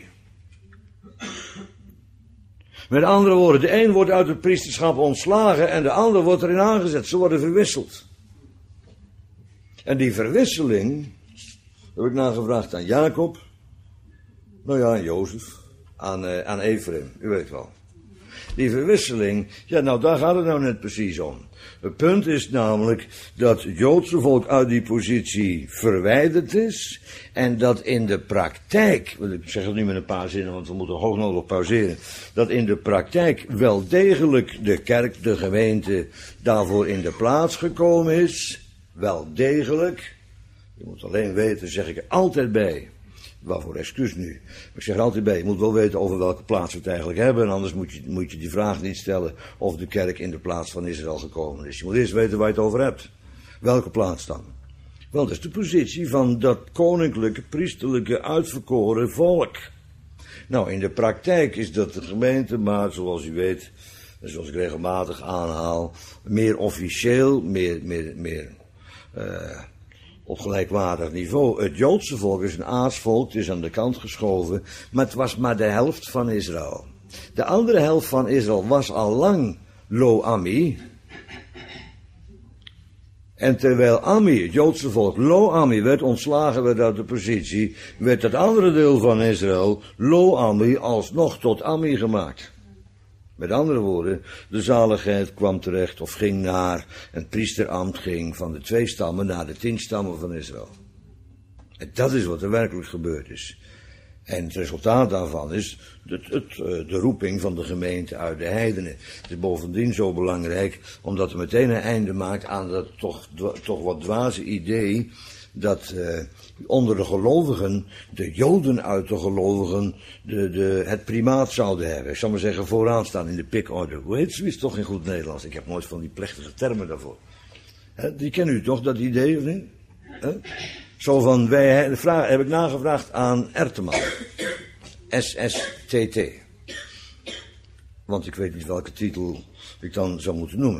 Met andere woorden, de een wordt uit het priesterschap ontslagen en de ander wordt erin aangezet. Ze worden verwisseld. En die verwisseling heb ik nagevraagd aan Jacob, nou ja, aan Jozef, aan Ephraim, u weet wel. Die verwisseling, ja nou daar gaat het nou net precies om. Het punt is namelijk dat het Joodse volk uit die positie verwijderd is en dat in de praktijk, ik zeg het nu met een paar zinnen want we moeten hoognodig pauzeren, dat in de praktijk wel degelijk de kerk, de gemeente daarvoor in de plaats gekomen is, wel degelijk. Je moet alleen weten, zeg ik er altijd bij. Waarvoor excuus nu. Maar ik zeg er altijd bij, je moet wel weten over welke plaats we het eigenlijk hebben. En anders moet je die vraag niet stellen of de kerk in de plaats van Israël gekomen is. Je moet eerst weten waar je het over hebt. Welke plaats dan? Wel, dat is de positie van dat koninklijke, priesterlijke, uitverkoren volk. Nou, in de praktijk is dat de gemeente, maar zoals u weet, zoals ik regelmatig aanhaal, meer officieel, meer op gelijkwaardig niveau. Het Joodse volk is een aardsvolk, het is aan de kant geschoven, maar het was maar de helft van Israël. De andere helft van Israël was al lang Lo-Ami. En terwijl Ami, het Joodse volk, Lo-Ami werd ontslagen werd uit de positie, werd het andere deel van Israël, Lo-Ami, alsnog tot Ami gemaakt. Met andere woorden, de zaligheid kwam terecht of ging naar, het priesterambt ging van de 2 stammen naar de 10 stammen van Israël. En dat is wat er werkelijk gebeurd is. En het resultaat daarvan is de roeping van de gemeente uit de heidenen. Het is bovendien zo belangrijk, omdat het meteen een einde maakt aan dat toch wat dwaze idee dat onder de gelovigen, de Joden uit de gelovigen, het primaat zouden hebben. Ik zal maar zeggen, vooraan staan in de pikorde. Hoe heet zoiets toch in goed Nederlands? Ik heb nooit van die plechtige termen daarvoor. Die kennen u toch, dat idee, of niet? Zo van, de vraag heb ik nagevraagd aan Erteman. SSTT. Want ik weet niet welke titel ik dan zou moeten noemen.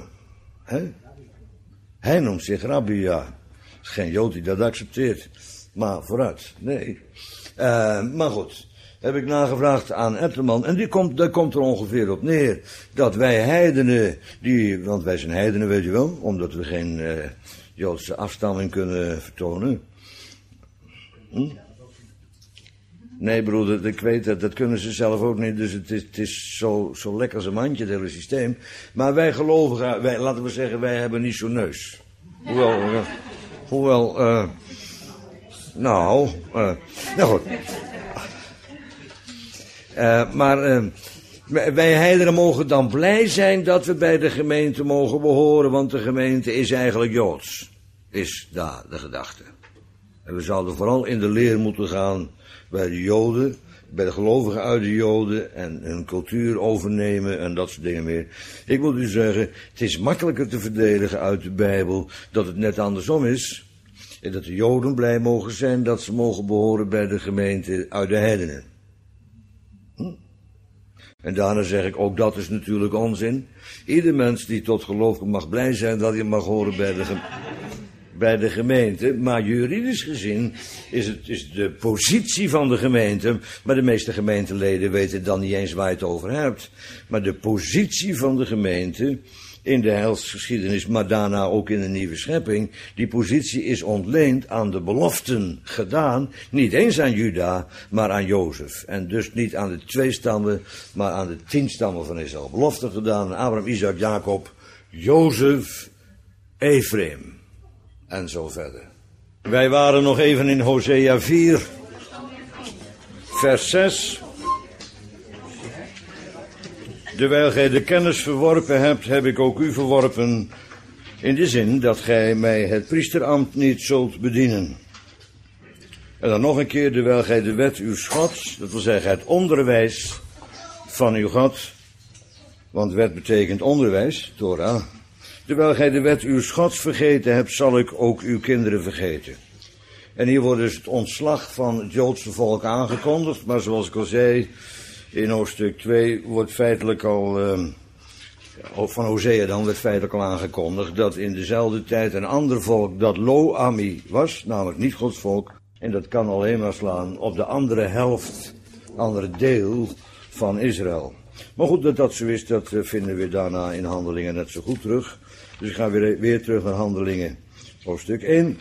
Hij noemt zich rabbi, ja. Geen Jood die dat accepteert. Maar vooruit, nee. Maar goed, heb ik nagevraagd aan Etterman. En daar komt er ongeveer op neer. Dat wij heidenen, want wij zijn heidenen, weet je wel. Omdat we geen Joodse afstamming kunnen vertonen. Nee broeder, ik weet dat kunnen ze zelf ook niet. Dus het is zo lekker als een mandje, het hele systeem. Maar wij gelovigen, laten we zeggen, wij hebben niet zo'n neus. Hoewel, nou goed. Maar wij heidenen mogen dan blij zijn dat we bij de gemeente mogen behoren, want de gemeente is eigenlijk Joods. Is daar de gedachte. En we zouden vooral in de leer moeten gaan bij de Joden, bij de gelovigen uit de Joden en hun cultuur overnemen en dat soort dingen meer. Ik moet u zeggen, het is makkelijker te verdedigen uit de Bijbel dat het net andersom is. En dat de Joden blij mogen zijn dat ze mogen behoren bij de gemeente uit de heidenen. En daarna zeg ik, ook dat is natuurlijk onzin. Ieder mens die tot geloof komt mag blij zijn dat hij mag horen bij de gemeente. Maar juridisch gezien is de positie van de gemeente, maar de meeste gemeenteleden weten dan niet eens waar je het over hebt. Maar de positie van de gemeente in de heilsgeschiedenis, maar daarna ook in de nieuwe schepping, die positie is ontleend aan de beloften gedaan, niet eens aan Juda, maar aan Jozef. En dus niet aan de 2 stammen, maar aan de 10 stammen van Israël. Beloften gedaan aan Abraham, Isaac, Jacob, Jozef, Ephraim. En zo verder. Wij waren nog even in Hosea 4, vers 6. Dewijl gij de kennis verworpen hebt, heb ik ook u verworpen. In de zin dat gij mij het priesterambt niet zult bedienen. En dan nog een keer, terwijl gij de wet uw Gods, dat wil zeggen het onderwijs van uw God, want wet betekent onderwijs, Torah. Terwijl gij de wet uw Gods vergeten hebt, zal ik ook uw kinderen vergeten. En hier wordt dus het ontslag van het Joodse volk aangekondigd, maar zoals ik al zei, in hoofdstuk 2 wordt feitelijk al, van Hosea dan werd feitelijk al aangekondigd, dat in dezelfde tijd een ander volk dat Lo-Ami was, namelijk niet Gods volk, en dat kan alleen maar slaan op de andere helft, andere deel van Israël. Maar goed, dat dat zo is, dat vinden we daarna in Handelingen net zo goed terug. Dus ik ga weer terug naar Handelingen, hoofdstuk 1.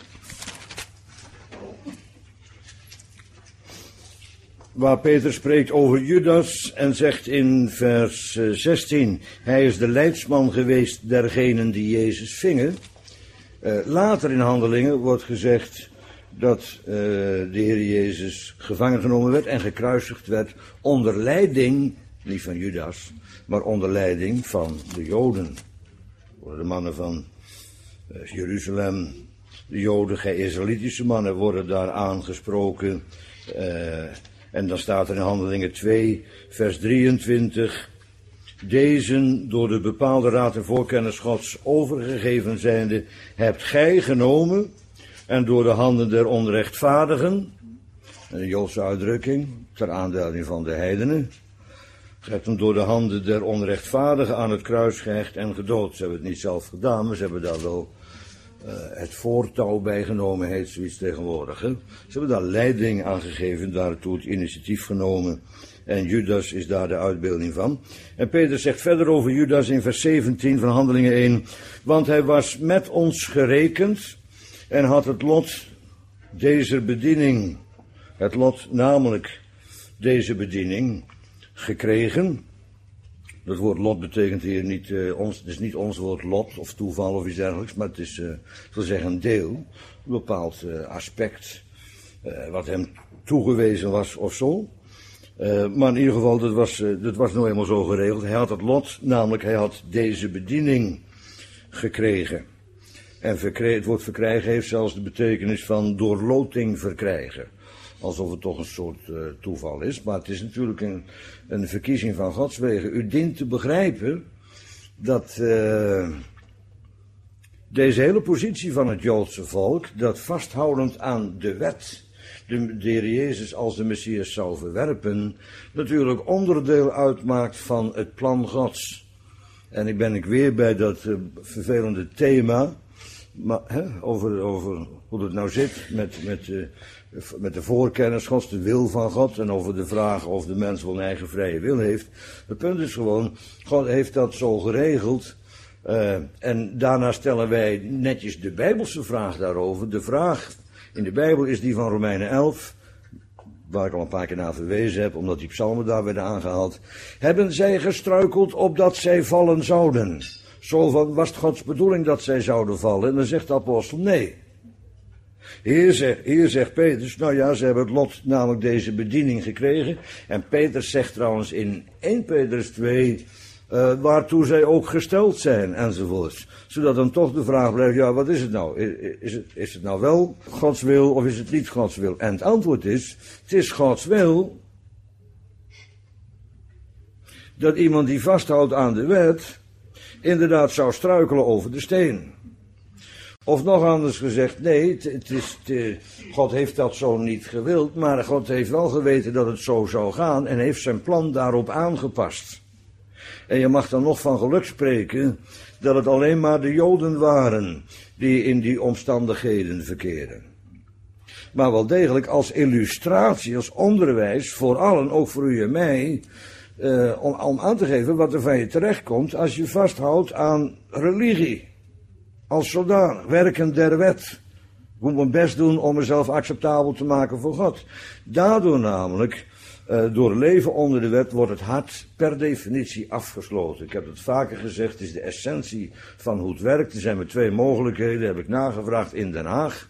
Waar Peter spreekt over Judas en zegt in vers 16... hij is de leidsman geweest dergenen die Jezus vingen. Later in Handelingen wordt gezegd dat de Heer Jezus gevangen genomen werd en gekruisigd werd onder leiding, niet van Judas, maar onder leiding van de Joden. De mannen van Jeruzalem, de Joden, gij Israëlitische mannen, worden daar aangesproken. En dan staat er in Handelingen 2, vers 23... Deze door de bepaalde raad en voorkennis Gods overgegeven zijnde, hebt gij genomen en door de handen der onrechtvaardigen, een Joodse uitdrukking, ter aanduiding van de heidenen, gij hebt hem door de handen der onrechtvaardigen aan het kruis gehecht en gedood. Ze hebben het niet zelf gedaan, maar ze hebben daar wel het voortouw bij genomen, heet zoiets tegenwoordig. Hè? Ze hebben daar leiding aan gegeven, daartoe het initiatief genomen. En Judas is daar de uitbeelding van. En Peter zegt verder over Judas in vers 17 van Handelingen 1. Want hij was met ons gerekend en had het lot deze bediening, het lot namelijk deze bediening, gekregen. Dat woord lot betekent hier niet, het is niet ons woord lot of toeval of iets dergelijks, maar het is, ik wil zeggen, een deel, een bepaald aspect, wat hem toegewezen was of zo. Maar in ieder geval, dat was nou eenmaal zo geregeld. Hij had het lot, namelijk hij had deze bediening gekregen. En het woord verkrijgen heeft zelfs de betekenis van doorloting verkrijgen. Alsof het toch een soort toeval is. Maar het is natuurlijk een verkiezing van Gods wegen. U dient te begrijpen dat deze hele positie van het Joodse volk, dat vasthoudend aan de wet, de Heer Jezus als de Messias zou verwerpen, natuurlijk onderdeel uitmaakt van het plan Gods. En ik ben weer bij dat vervelende thema, over hoe het nou zit met de voorkennis Gods, de wil van God, en over de vraag of de mens wel een eigen vrije wil heeft. Het punt is gewoon, God heeft dat zo geregeld, en daarna stellen wij netjes de Bijbelse vraag daarover. De vraag in de Bijbel is die van Romeinen 11, waar ik al een paar keer naar verwezen heb, omdat die psalmen daar werden aangehaald. Hebben zij gestruikeld opdat zij vallen zouden? Zo van, was het Gods bedoeling dat zij zouden vallen? En dan zegt de apostel, nee. Hier zegt Petrus, nou ja, ze hebben het lot, namelijk deze bediening gekregen. En Petrus zegt trouwens in 1 Petrus 2, waartoe zij ook gesteld zijn, enzovoorts. Zodat dan toch de vraag blijft, ja, wat is het nou? Is het nou wel Gods wil of is het niet Gods wil? En het antwoord is, het is Gods wil dat iemand die vasthoudt aan de wet inderdaad zou struikelen over de steen. Of nog anders gezegd, nee, God heeft dat zo niet gewild, maar God heeft wel geweten dat het zo zou gaan en heeft zijn plan daarop aangepast. En je mag dan nog van geluk spreken dat het alleen maar de Joden waren die in die omstandigheden verkeerden. Maar wel degelijk als illustratie, als onderwijs voor allen, ook voor u en mij, om aan te geven wat er van je terechtkomt als je vasthoudt aan religie. Als zodanig, werken der wet. Ik moet mijn best doen om mezelf acceptabel te maken voor God. Daardoor namelijk, door leven onder de wet, wordt het hart per definitie afgesloten. Ik heb het vaker gezegd, het is de essentie van hoe het werkt. Er zijn maar 2 mogelijkheden, heb ik nagevraagd in Den Haag.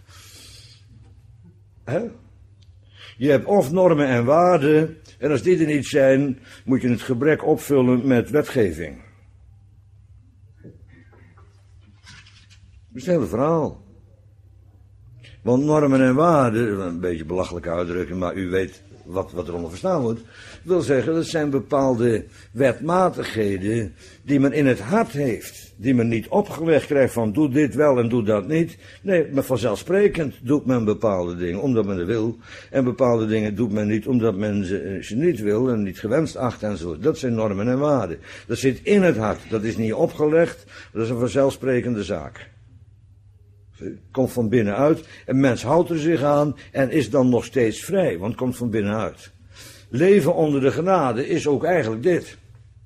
Je hebt of normen en waarden, en als die er niet zijn, moet je het gebrek opvullen met wetgeving. Dat is het hele verhaal. Want normen en waarden, een beetje belachelijke uitdrukking, maar u weet wat eronder verstaan wordt, wil zeggen, dat zijn bepaalde wetmatigheden die men in het hart heeft. Die men niet opgelegd krijgt van doe dit wel en doe dat niet. Nee, maar vanzelfsprekend doet men bepaalde dingen omdat men het wil. En bepaalde dingen doet men niet omdat men ze niet wil en niet gewenst acht en zo. Dat zijn normen en waarden. Dat zit in het hart. Dat is niet opgelegd. Dat is een vanzelfsprekende zaak. Komt van binnenuit en mens houdt er zich aan en is dan nog steeds vrij, want het komt van binnenuit. Leven onder de genade is ook eigenlijk dit.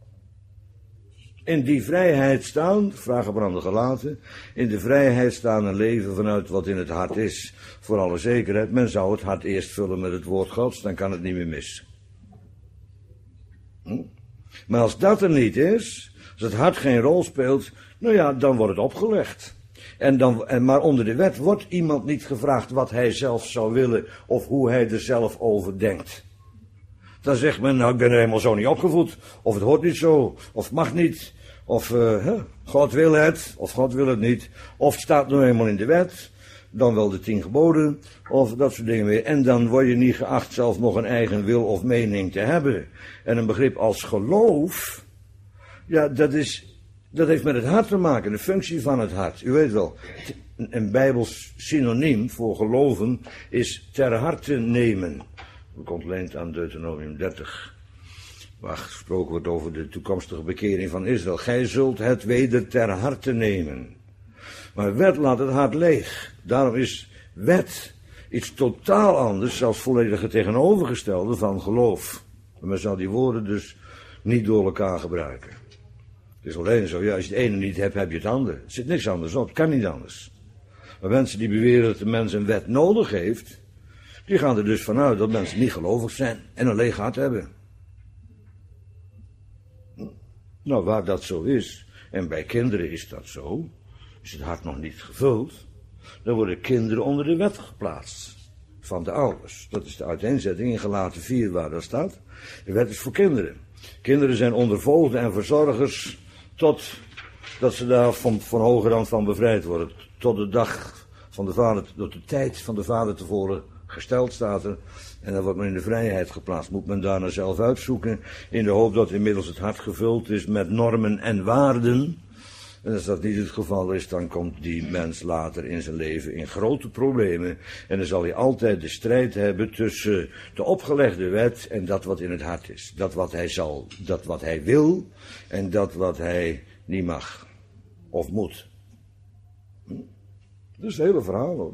In die vrijheid staan, vragen we aan de Galaten, in de vrijheid staan en leven vanuit wat in het hart is. Voor alle zekerheid, men zou het hart eerst vullen met het woord Gods, dan kan het niet meer mis. Maar als dat er niet is, als het hart geen rol speelt, nou ja, dan wordt het opgelegd. Maar onder de wet wordt iemand niet gevraagd wat hij zelf zou willen of hoe hij er zelf over denkt. Dan zegt men, nou ik ben er helemaal zo niet opgevoed, of het hoort niet zo, of het mag niet, of God wil het, of God wil het niet, of het staat nu eenmaal in de wet, dan wel de 10 geboden, of dat soort dingen meer. En dan word je niet geacht zelf nog een eigen wil of mening te hebben. En een begrip als geloof, ja dat heeft met het hart te maken, de functie van het hart. U weet wel, een Bijbels synoniem voor geloven is ter harte nemen. Dat ontleent aan Deuteronomium 30. Waar gesproken wordt over de toekomstige bekering van Israël. Gij zult het weder ter harte nemen. Maar wet laat het hart leeg. Daarom is wet iets totaal anders, zelfs volledig het tegenovergestelde van geloof. En men zou die woorden dus niet door elkaar gebruiken. Het is alleen zo, ja, als je het ene niet hebt, heb je het andere. Er zit niks anders op, het kan niet anders. Maar mensen die beweren dat de mens een wet nodig heeft, die gaan er dus vanuit dat mensen niet gelovig zijn en een leeg hart hebben. Nou, waar dat zo is, en bij kinderen is dat zo, is het hart nog niet gevuld, dan worden kinderen onder de wet geplaatst van de ouders. Dat is de uiteenzetting in Galaten 4 waar dat staat. De wet is voor kinderen. Kinderen zijn onder voogden en verzorgers tot dat ze daar van hoge rand van bevrijd worden. Tot de dag van de vader, tot de tijd van de vader tevoren gesteld staat er. En dan wordt men in de vrijheid geplaatst. Moet men daarna zelf uitzoeken in de hoop dat inmiddels het hart gevuld is met normen en waarden. En als dat niet het geval is, dan komt die mens later in zijn leven in grote problemen. En dan zal hij altijd de strijd hebben tussen de opgelegde wet en dat wat in het hart is. Dat wat hij wil en dat wat hij niet mag of moet. Dat is het hele verhaal hoor.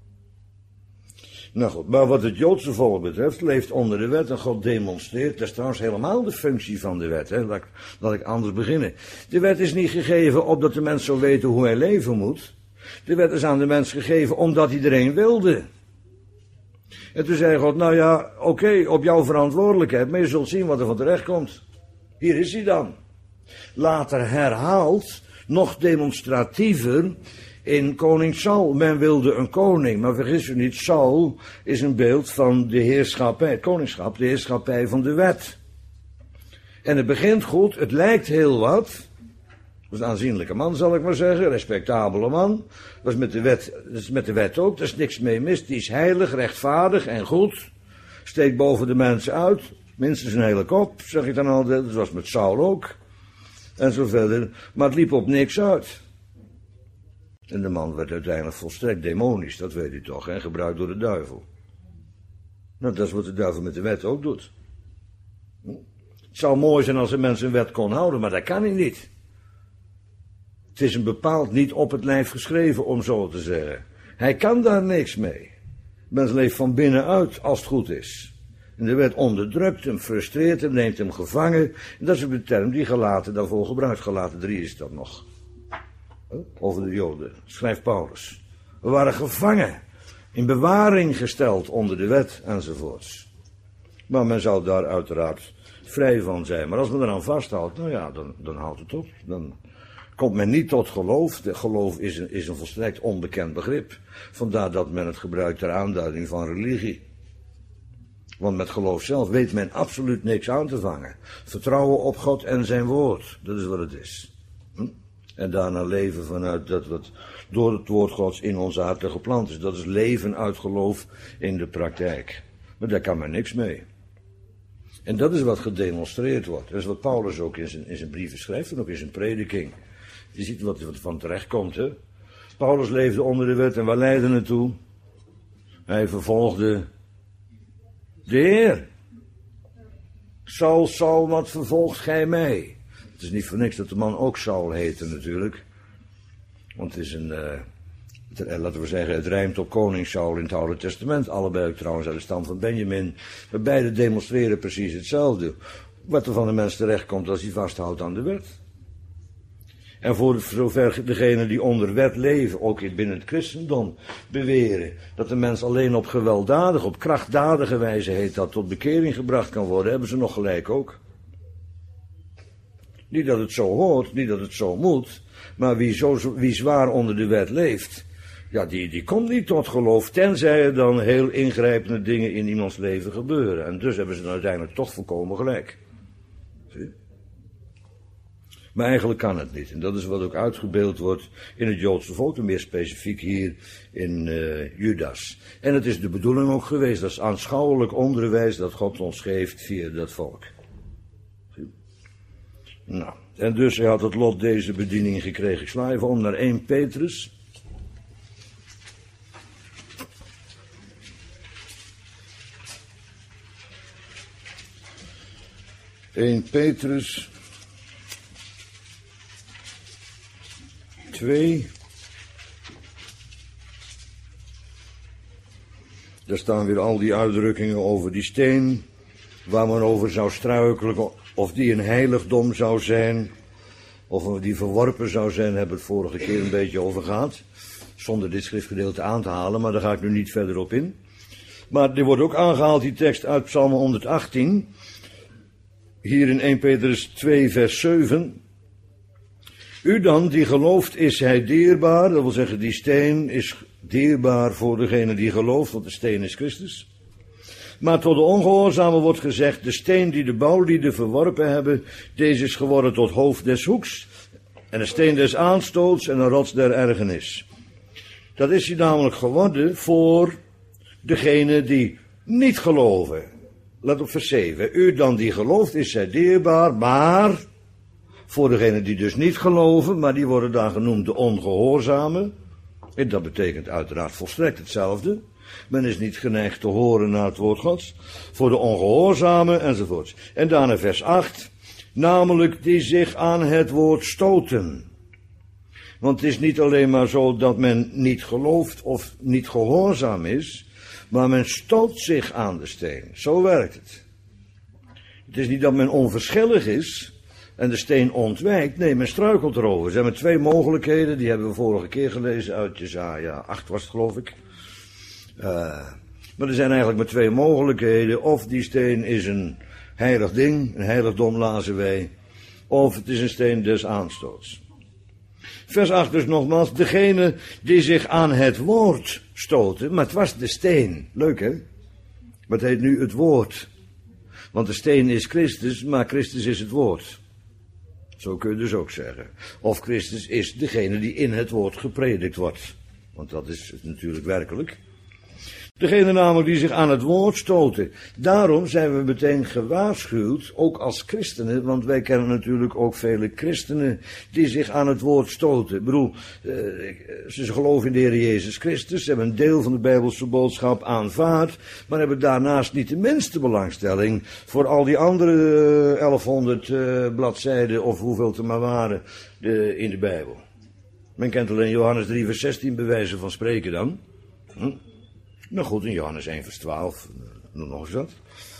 Nou goed, maar wat het Joodse volk betreft, leeft onder de wet en God demonstreert. Dat is trouwens helemaal de functie van de wet. Hè? Laat ik anders beginnen. De wet is niet gegeven opdat de mens zou weten hoe hij leven moet. De wet is aan de mens gegeven omdat iedereen wilde. En toen zei God, nou ja, oké, op jouw verantwoordelijkheid, maar je zult zien wat er van terecht komt. Hier is hij dan. Later herhaald, nog demonstratiever, in koning Saul. Men wilde een koning, maar vergis u niet, Saul is een beeld van de heerschappij, het koningschap, de heerschappij van de wet. En het begint goed, het lijkt heel wat. Dat is een aanzienlijke man, zal ik maar zeggen, respectabele man. Dat is met de wet ook, daar is niks mee mis. Die is heilig, rechtvaardig en goed. Steekt boven de mensen uit, minstens een hele kop, zeg ik dan altijd. Dat was met Saul ook. En zo verder. Maar het liep op niks uit. En de man werd uiteindelijk volstrekt demonisch, dat weet u toch, hè? Gebruikt door de duivel. Nou, dat is wat de duivel met de wet ook doet. Het zou mooi zijn als een mens een wet kon houden, maar dat kan hij niet. Het is hem bepaald niet op het lijf geschreven, om zo te zeggen. Hij kan daar niks mee. De mens leeft van binnenuit, als het goed is. En de wet onderdrukt hem, frustreert hem, neemt hem gevangen. En dat is ook de term die Galaten daarvoor gebruikt. Galaten 3 is dat nog. Over de Joden, schrijft Paulus. We waren gevangen, in bewaring gesteld onder de wet enzovoorts. Maar men zou daar uiteraard vrij van zijn. Maar als men eraan vasthoudt, nou ja, dan houdt het op. Dan komt men niet tot geloof. De geloof is een volstrekt onbekend begrip. Vandaar dat men het gebruikt ter aanduiding van religie. Want met geloof zelf weet men absoluut niks aan te vangen. Vertrouwen op God en zijn woord, dat is wat het is. En daarna leven vanuit dat wat door het woord Gods in onze harten geplant is. Dat is leven uit geloof in de praktijk. Maar daar kan men niks mee. En dat is wat gedemonstreerd wordt. Dat is wat Paulus ook in zijn brieven schrijft en ook in zijn prediking. Je ziet wat er van terecht komt, hè. Paulus leefde onder de wet en waar leidde het toe? Hij vervolgde de Heer. Saul, Saul, wat vervolgt gij mij? Het is niet voor niks dat de man ook Saul heette natuurlijk. Want het is laten we zeggen, het rijmt op koning Saul in het Oude Testament. Allebei ook trouwens uit de stam van Benjamin. Maar beide demonstreren precies hetzelfde. Wat er van de mens terechtkomt als hij vasthoudt aan de wet. En voor zover degenen die onder wet leven, ook binnen het christendom, beweren dat de mens alleen op gewelddadige, op krachtdadige wijze heet dat tot bekering gebracht kan worden, hebben ze nog gelijk ook. Niet dat het zo hoort, niet dat het zo moet, maar wie zwaar onder de wet leeft, ja, die komt niet tot geloof, tenzij er dan heel ingrijpende dingen in iemands leven gebeuren. En dus hebben ze dan uiteindelijk toch volkomen gelijk. Zie? Maar eigenlijk kan het niet. En dat is wat ook uitgebeeld wordt in het Joodse volk, en meer specifiek hier in Judas. En het is de bedoeling ook geweest, dat is aanschouwelijk onderwijs dat God ons geeft via dat volk. Nou, en dus hij had het lot deze bediening gekregen. Ik sla even om naar 1 Petrus. Petrus 2. Daar staan weer al die uitdrukkingen over die steen, waar men over zou struikelen, of die een heiligdom zou zijn, of die verworpen zou zijn, hebben we het vorige keer een beetje over gehad, zonder dit schriftgedeelte aan te halen, maar daar ga ik nu niet verder op in. Maar er wordt ook aangehaald die tekst uit Psalm 118, hier in 1 Petrus 2 vers 7. U dan, die gelooft, is hij dierbaar. Dat wil zeggen, die steen is dierbaar voor degene die gelooft, want de steen is Christus. Maar tot de ongehoorzamen wordt gezegd, de steen die de bouwlieden verworpen hebben, deze is geworden tot hoofd des hoeks, en een steen des aanstoots en een rots der ergernis. Dat is hij namelijk geworden voor degene die niet geloven. Let op vers 7. U dan, die gelooft, is hij dierbaar, maar voor degenen die dus niet geloven, maar die worden dan genoemd de ongehoorzamen. En dat betekent uiteraard volstrekt hetzelfde. Men is niet geneigd te horen naar het woord Gods. Voor de ongehoorzamen enzovoorts. En daarna vers 8. Namelijk die zich aan het woord stoten. Want het is niet alleen maar zo dat men niet gelooft of niet gehoorzaam is, maar men stoot zich aan de steen. Zo werkt het. Het is niet dat men onverschillig is en de steen ontwijkt. Nee, men struikelt erover. Er zijn maar 2 mogelijkheden, die hebben we vorige keer gelezen uit Jesaja 8 was het geloof ik. Maar er zijn eigenlijk maar 2 mogelijkheden. Of die steen is een heilig ding, een heiligdom lazen wij, of het is een steen des aanstoots. Vers 8 dus nogmaals, degene die zich aan het woord stoten, maar het was de steen. Leuk hè? Maar het heet nu het woord. Want de steen is Christus, maar Christus is het woord. Zo kun je dus ook zeggen. Of Christus is degene die in het woord gepredikt wordt. Want dat is het natuurlijk werkelijk. Degene namelijk die zich aan het woord stoten. Daarom zijn we meteen gewaarschuwd, ook als christenen, want wij kennen natuurlijk ook vele christenen die zich aan het woord stoten. Ik bedoel, ze geloven in de Heer Jezus Christus, ze hebben een deel van de Bijbelse boodschap aanvaard, maar hebben daarnaast niet de minste belangstelling voor al die andere 1100 bladzijden of hoeveel het er maar waren in de Bijbel. Men kent alleen Johannes 3 vers 16 bij wijze van spreken dan. Nou goed, in Johannes 1 vers 12, nog eens wat.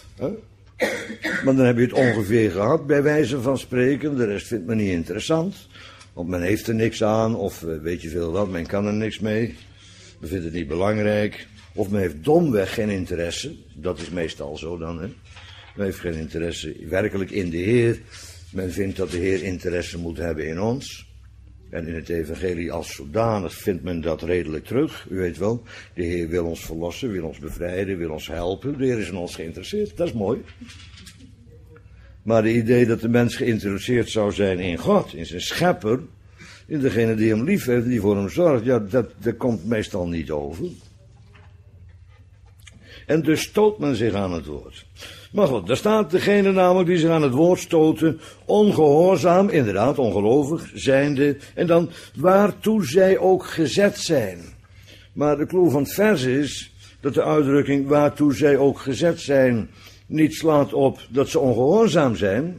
Maar dan heb je het ongeveer gehad, bij wijze van spreken. De rest vindt men niet interessant. Want men heeft er niks aan, of weet je veel wat, men kan er niks mee. Men vindt het niet belangrijk. Of men heeft domweg geen interesse. Dat is meestal zo dan, hè. Men heeft geen interesse werkelijk in de Heer. Men vindt dat de Heer interesse moet hebben in ons. En in het evangelie als zodanig vindt men dat redelijk terug. U weet wel, de Heer wil ons verlossen, wil ons bevrijden, wil ons helpen. De Heer is in ons geïnteresseerd, dat is mooi. Maar de idee dat de mens geïnteresseerd zou zijn in God, in zijn schepper, in degene die hem lief heeft, die voor hem zorgt, ja, dat komt meestal niet over. En dus stoot men zich aan het woord. Maar goed, daar staat degene namelijk die zich aan het woord stoten, ongehoorzaam, inderdaad, ongelovig, zijnde, en dan waartoe zij ook gezet zijn. Maar de clue van het vers is dat de uitdrukking waartoe zij ook gezet zijn niet slaat op dat ze ongehoorzaam zijn,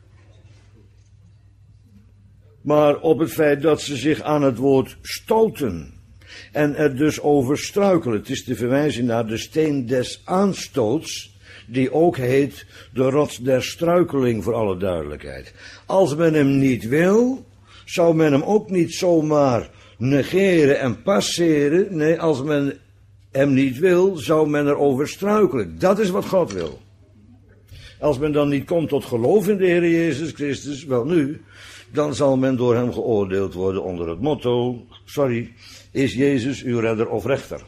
maar op het feit dat ze zich aan het woord stoten en er dus over struikelen. Het is de verwijzing naar de steen des aanstoots, die ook heet de rots der struikeling, voor alle duidelijkheid. Als men hem niet wil, zou men hem ook niet zomaar negeren en passeren. Nee, als men hem niet wil, zou men erover struikelen. Dat is wat God wil. Als men dan niet komt tot geloof in de Heer Jezus Christus, wel nu, dan zal men door hem geoordeeld worden onder het motto, is Jezus uw redder of rechter?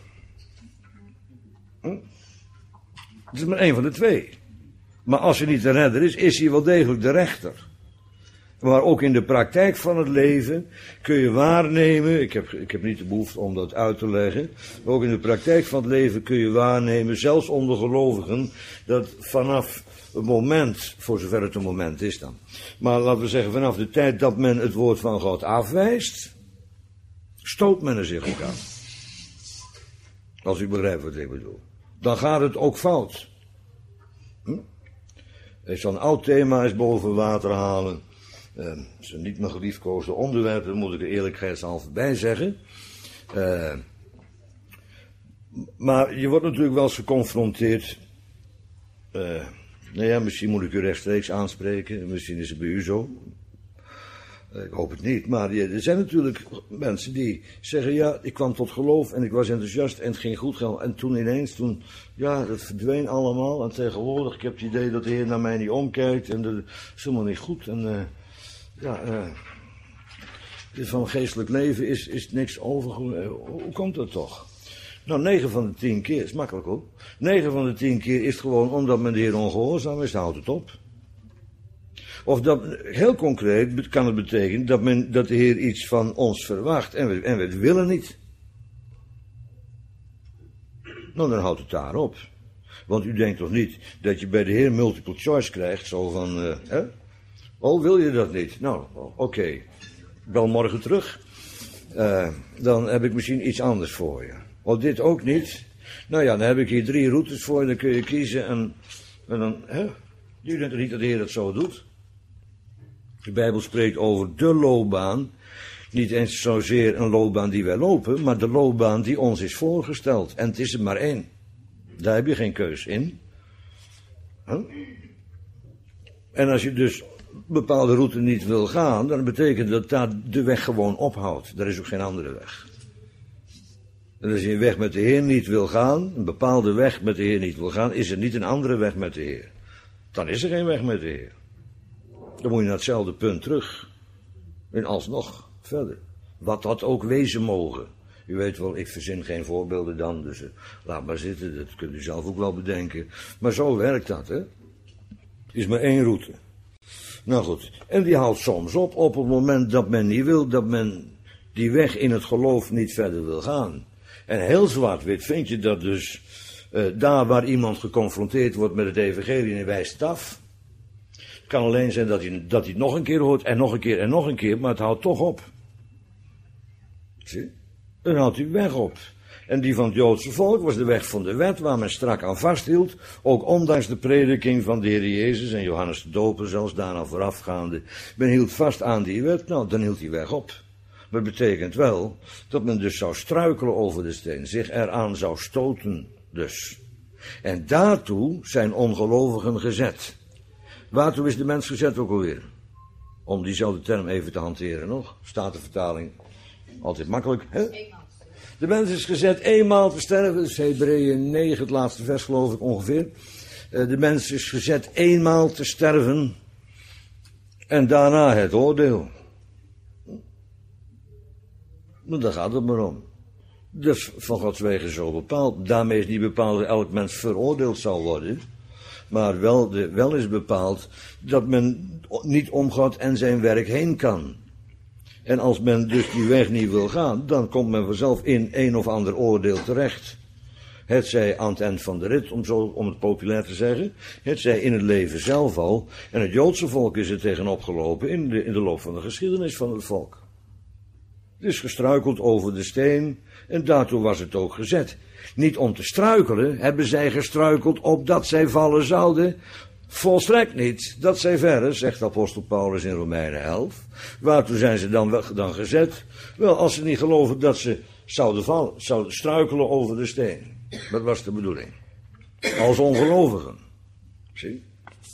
Het is maar één van de twee. Maar als hij niet de redder is hij wel degelijk de rechter. Maar ook in de praktijk van het leven kun je waarnemen, ik heb niet de behoefte om dat uit te leggen, maar ook in de praktijk van het leven kun je waarnemen, zelfs onder gelovigen, dat vanaf het moment, voor zover het een moment is dan, maar laten we zeggen vanaf de tijd dat men het woord van God afwijst, stoot men er zich ook aan. Als u begrijpt wat ik bedoel. Dan gaat het ook fout. Zo'n oud thema is boven water halen. Het is een niet meer geliefkoosde onderwerp, dat moet ik er eerlijkheidshalve bij zeggen. Maar je wordt natuurlijk wel eens geconfronteerd. Nou ja, misschien moet ik u rechtstreeks aanspreken, misschien is het bij u zo. Ik hoop het niet, maar er zijn natuurlijk mensen die zeggen, ja, ik kwam tot geloof en ik was enthousiast en het ging goed gaan. En toen ineens, ja, dat verdween allemaal. En tegenwoordig, ik heb het idee dat de Heer naar mij niet omkijkt en dat is helemaal niet goed. En van geestelijk leven is niks over. Hoe komt dat toch? Nou, 9 van de 10 keer, is makkelijk hoor. 9 van de 10 keer is het gewoon omdat men de Heer ongehoorzaam is, dan houdt het op. Of dat, heel concreet kan het betekenen dat de Heer iets van ons verwacht en we het willen niet. Nou, dan houdt het daar op. Want u denkt toch niet dat je bij de Heer multiple choice krijgt, zo van, oh, wil je dat niet? Nou, oké. Bel morgen terug. Dan heb ik misschien iets anders voor je. Of dit ook niet. Nou ja, dan heb ik hier 3 routes voor je, dan kun je kiezen en dan, u denkt toch niet dat de Heer dat zo doet? De Bijbel spreekt over de loopbaan, niet eens zozeer een loopbaan die wij lopen, maar de loopbaan die ons is voorgesteld. En het is er maar 1. Daar heb je geen keus in. En als je dus een bepaalde route niet wil gaan, dan betekent dat daar de weg gewoon ophoudt. Er is ook geen andere weg. En als je een weg met de Heer niet wil gaan, een bepaalde weg met de Heer niet wil gaan, is er niet een andere weg met de Heer. Dan is er geen weg met de Heer. Dan moet je naar hetzelfde punt terug. En alsnog verder. Wat dat ook wezen mogen. U weet wel, ik verzin geen voorbeelden dan, dus laat maar zitten, dat kunt u zelf ook wel bedenken. Maar zo werkt dat, hè. Is maar 1 route. Nou goed, en die houdt soms op het moment dat men niet wil, dat men die weg in het geloof niet verder wil gaan. En heel zwart-wit vind je dat dus daar waar iemand geconfronteerd wordt met het evangelie en hij wijst het af. Het kan alleen zijn dat hij het nog een keer hoort en nog een keer en nog een keer, maar het houdt toch op. Zie? Dan houdt die weg op. En die van het Joodse volk was de weg van de wet, waar men strak aan vasthield, ook ondanks de prediking van de Heer Jezus en Johannes de Doper, zelfs daarna voorafgaande. Men hield vast aan die wet, nou, dan hield die weg op. Maar het betekent wel dat men dus zou struikelen over de steen, zich eraan zou stoten dus. En daartoe zijn ongelovigen gezet. Waartoe is de mens gezet ook alweer? Om diezelfde term even te hanteren nog. Statenvertaling, altijd makkelijk. Hè? De mens is gezet eenmaal te sterven. Dat is Hebreeën 9, het laatste vers geloof ik ongeveer. De mens is gezet eenmaal te sterven. En daarna het oordeel. Maar daar gaat het maar om. Dus van Gods wegen zo bepaald. Daarmee is niet bepaald dat elk mens veroordeeld zal worden. Maar wel is bepaald dat men niet om God en zijn werk heen kan. En als men dus die weg niet wil gaan, dan komt men vanzelf in een of ander oordeel terecht. Het zij aan het eind van de rit, om het populair te zeggen. Het zij in het leven zelf al. En het Joodse volk is er tegenop gelopen in de loop van de geschiedenis van het volk. Het is gestruikeld over de steen en daartoe was het ook gezet. Niet om te struikelen, hebben zij gestruikeld opdat zij vallen zouden. Volstrekt niet, dat zij verre, zegt apostel Paulus in Romeinen 11. Waartoe zijn ze dan gezet? Wel, als ze niet geloven dat ze zouden struikelen over de steen. Dat was de bedoeling. Als ongelovigen. Zie?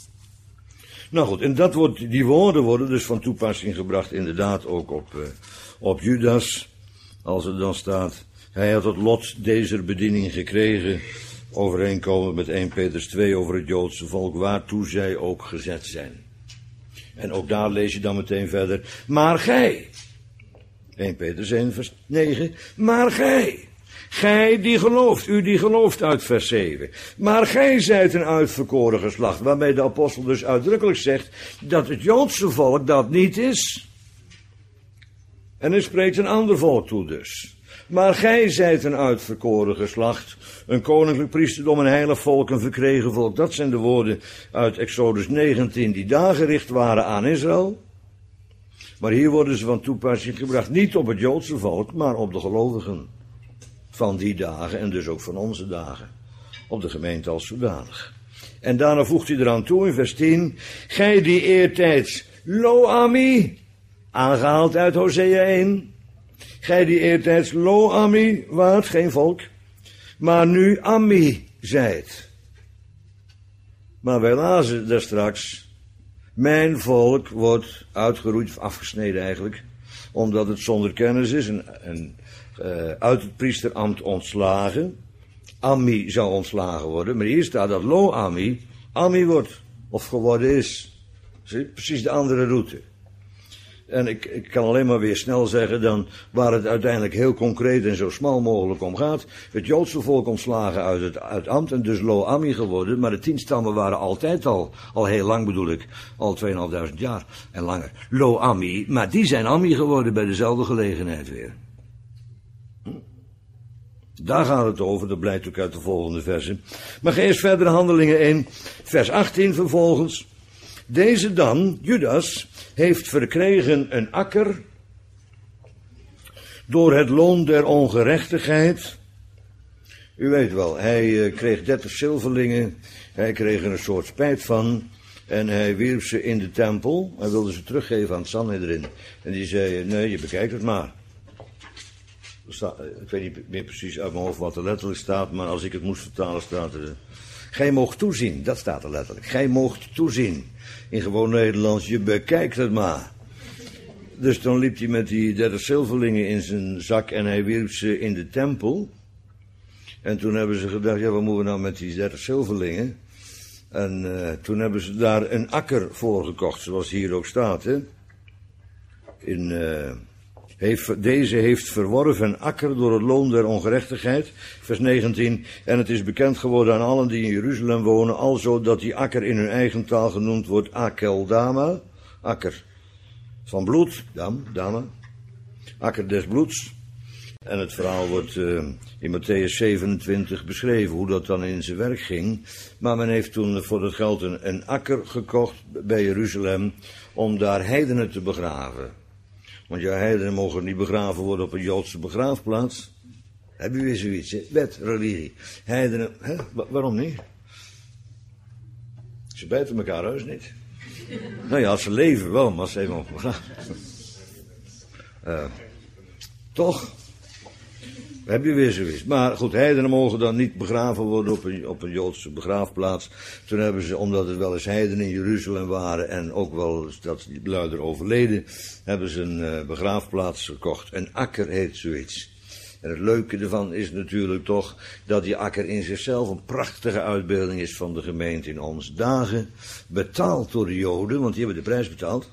Nou goed, en die woorden worden dus van toepassing gebracht inderdaad ook op Judas. Als er dan staat, hij had het lot deze bediening gekregen, overeenkomend met 1 Petrus 2 over het Joodse volk, waartoe zij ook gezet zijn. En ook daar lees je dan meteen verder, maar gij, 1 Petrus 1 vers 9, maar gij die gelooft, u die gelooft uit vers 7. Maar gij zijt een uitverkoren geslacht, waarmee de apostel dus uitdrukkelijk zegt dat het Joodse volk dat niet is. En hij spreekt een ander volk toe dus. Maar gij zijt een uitverkoren geslacht, een koninklijk priesterdom, een heilig volk, een verkregen volk. Dat zijn de woorden uit Exodus 19 die daar gericht waren aan Israël. Maar hier worden ze van toepassing gebracht, niet op het Joodse volk, maar op de gelovigen van die dagen en dus ook van onze dagen. Op de gemeente als zodanig. En daarna voegt hij eraan toe in vers 10. Gij die eertijds lo ami, aangehaald uit Hosea 1. Gij die eertijds lo ami waart, geen volk, maar nu ami zijt. Maar wij lazen daar straks, mijn volk wordt uitgeroeid, of afgesneden eigenlijk, omdat het zonder kennis is en uit het priesterambt ontslagen. Ami zou ontslagen worden, maar hier staat dat lo ami wordt, of geworden is. Zie, precies de andere route. En ik kan alleen maar weer snel zeggen dan waar het uiteindelijk heel concreet en zo smal mogelijk om gaat. Het Joodse volk ontslagen uit ambt en dus lo ami geworden, maar de 10 stammen waren altijd al heel lang bedoel ik, al 2500 jaar en langer, lo ami, maar die zijn ami geworden bij dezelfde gelegenheid weer. Daar gaat het over, dat blijkt ook uit de volgende versen. Maar ga eerst verder Handelingen 1, vers 18 vervolgens. Deze dan, Judas, heeft verkregen een akker door het loon der ongerechtigheid. U weet wel, hij kreeg 30 zilverlingen, hij kreeg er een soort spijt van en hij wierp ze in de tempel. Hij wilde ze teruggeven aan het Sanhedrin. En die zei, nee, je bekijkt het maar. Ik weet niet meer precies uit mijn hoofd wat er letterlijk staat, maar als ik het moest vertalen staat er, gij moogt toezien, dat staat er letterlijk. Gij moogt toezien. In gewoon Nederlands, je bekijkt het maar. Dus dan liep hij met die 30 zilverlingen in zijn zak en hij wierp ze in de tempel. En toen hebben ze gedacht, ja, wat moeten we nou met die 30 zilverlingen? En toen hebben ze daar een akker voor gekocht, zoals hier ook staat, hè. Deze heeft verworven een akker door het loon der ongerechtigheid. Vers 19. En het is bekend geworden aan allen die in Jeruzalem wonen, alzo dat die akker in hun eigen taal genoemd wordt Akeldama. Akker van bloed, dama. Akker des bloeds. En het verhaal wordt in Matthäus 27 beschreven, hoe dat dan in zijn werk ging. Maar men heeft toen voor dat geld een akker gekocht bij Jeruzalem, om daar heidenen te begraven. Want ja, heidenen mogen niet begraven worden op een Joodse begraafplaats. Heb je weer zoiets, hè? Wet, religie. Heidenen, hè? Waarom niet? Ze bijten elkaar heus niet. Nou ja, als ze leven wel, maar als ze even begraven. Toch? Heb je weer zoiets. Maar goed, heidenen mogen dan niet begraven worden op een Joodse begraafplaats. Toen hebben ze, omdat het wel eens heidenen in Jeruzalem waren en ook wel dat die luider overleden, hebben ze een begraafplaats gekocht. Een akker heet zoiets. En het leuke ervan is natuurlijk toch dat die akker in zichzelf een prachtige uitbeelding is van de gemeente in onze dagen. Betaald door de Joden, want die hebben de prijs betaald.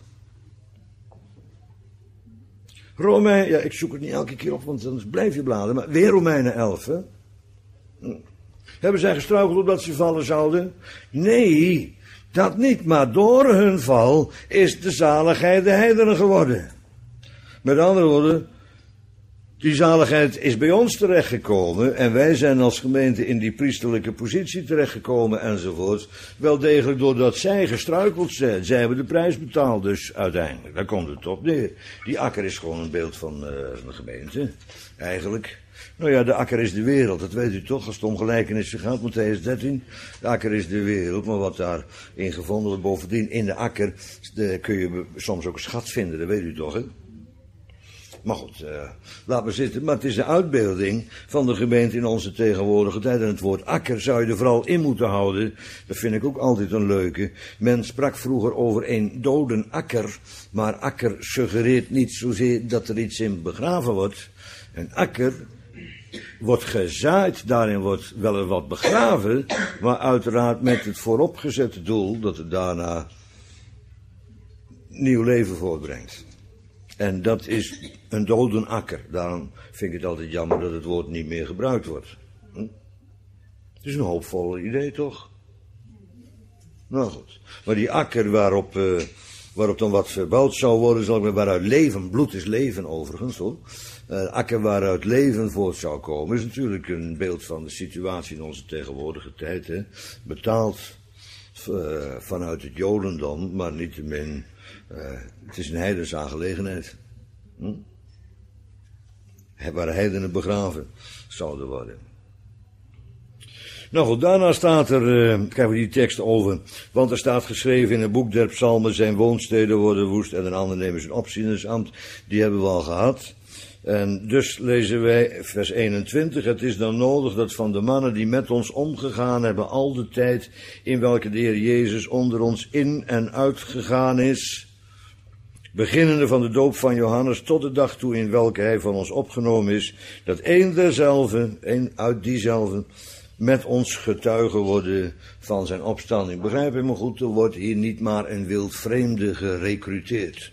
Romeinen, ja, ik zoek het niet elke keer op, want anders blijf je bladeren. Maar weer Romeinen 11, hè. Hebben zij gestruikeld opdat ze vallen zouden? Nee, dat niet. Maar door hun val is de zaligheid de heidenen geworden. Met andere woorden, die zaligheid is bij ons terechtgekomen en wij zijn als gemeente in die priesterlijke positie terechtgekomen enzovoort. Wel degelijk doordat zij gestruikeld zijn. Zij hebben de prijs betaald dus uiteindelijk. Daar komt het op neer. Die akker is gewoon een beeld van de gemeente, eigenlijk. Nou ja, de akker is de wereld, dat weet u toch, als het om gelijkenissen gaat, Mattheüs 13. De akker is de wereld, maar wat daarin gevonden wordt, bovendien in de akker kun je soms ook een schat vinden, dat weet u toch, hè? Maar goed, laat maar zitten. Maar het is de uitbeelding van de gemeente in onze tegenwoordige tijd. En het woord akker zou je er vooral in moeten houden. Dat vind ik ook altijd een leuke. Men sprak vroeger over een doden akker. Maar akker suggereert niet zozeer dat er iets in begraven wordt. Een akker wordt gezaaid, daarin wordt wel wat begraven. Maar uiteraard met het vooropgezette doel dat het daarna nieuw leven voortbrengt. En dat is een dode akker. Daarom vind ik het altijd jammer dat het woord niet meer gebruikt wordt. Het is een hoopvol idee, toch? Nou goed. Maar die akker waarop dan wat verbouwd zou worden, zal ik maar, waaruit leven, bloed is leven overigens, hoor. Akker waaruit leven voort zou komen, is natuurlijk een beeld van de situatie in onze tegenwoordige tijd, hè. Betaald vanuit het Jodendom, maar niettemin. Het is een heidense aangelegenheid. Waar heidenen begraven zouden worden. Nou goed, daarna staat er, krijgen we die tekst over. Want er staat geschreven in het boek der psalmen, zijn woonsteden worden woest en een ander nemen zijn opzienersambt. Die hebben we al gehad. En dus lezen wij vers 21. Het is dan nodig dat van de mannen die met ons omgegaan hebben al de tijd in welke de Heer Jezus onder ons in en uitgegaan is, beginnende van de doop van Johannes tot de dag toe in welke hij van ons opgenomen is, dat één uit diezelfde met ons getuigen worden van zijn opstanding. Begrijp je me goed, er wordt hier niet maar een wildvreemde gerecruiteerd.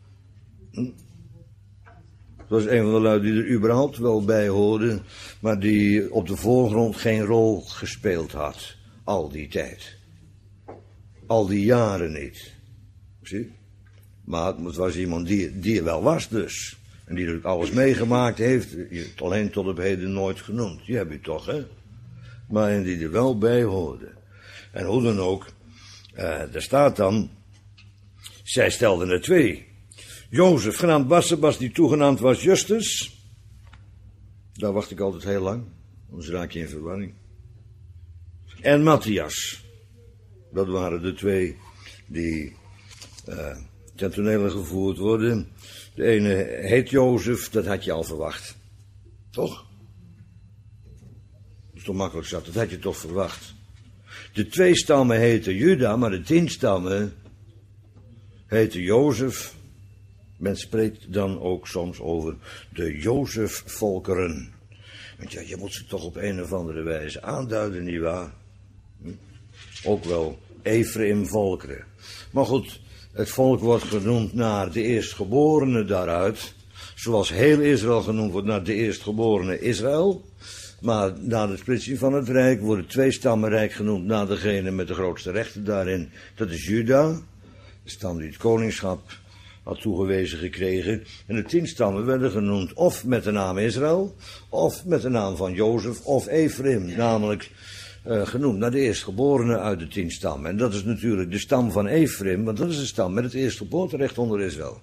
Dat was een van de lui die er überhaupt wel bij hoorde, maar die op de voorgrond geen rol gespeeld had. Al die tijd. Al die jaren niet. Zie? Maar het was iemand die er wel was dus. En die er alles meegemaakt heeft, alleen tot op heden nooit genoemd. Die heb je toch, hè? Maar en die er wel bij hoorde. En hoe dan ook, er staat dan, zij stelden er twee. Jozef, genaamd Barsabas, die toegenaamd was Justus. Daar wacht ik altijd heel lang, anders raak je in verwarring. En Matthias. Dat waren de twee die ten tonele gevoerd worden. De ene heet Jozef, dat had je al verwacht. Toch? Dat is toch makkelijk zat, dat had je toch verwacht. De twee stammen heten Juda, maar de 10 stammen heten Jozef. Men spreekt dan ook soms over de Jozef-volkeren. Want ja, je moet ze toch op een of andere wijze aanduiden, nietwaar? Ook wel Ephraim-volkeren. Maar goed, het volk wordt genoemd naar de eerstgeborene daaruit. Zoals heel Israël genoemd wordt naar de eerstgeborene Israël. Maar na de splitsing van het rijk wordt het tweestammenrijk genoemd naar degene met de grootste rechten daarin. Dat is Juda, de stam die het koningschap had toegewezen gekregen. En de 10 stammen werden genoemd of met de naam Israël, of met de naam van Jozef, of Ephraim, namelijk genoemd naar de eerstgeborene uit de 10 stammen. En dat is natuurlijk de stam van Ephraim, want dat is de stam met het eerstgeboorterecht onder Israël.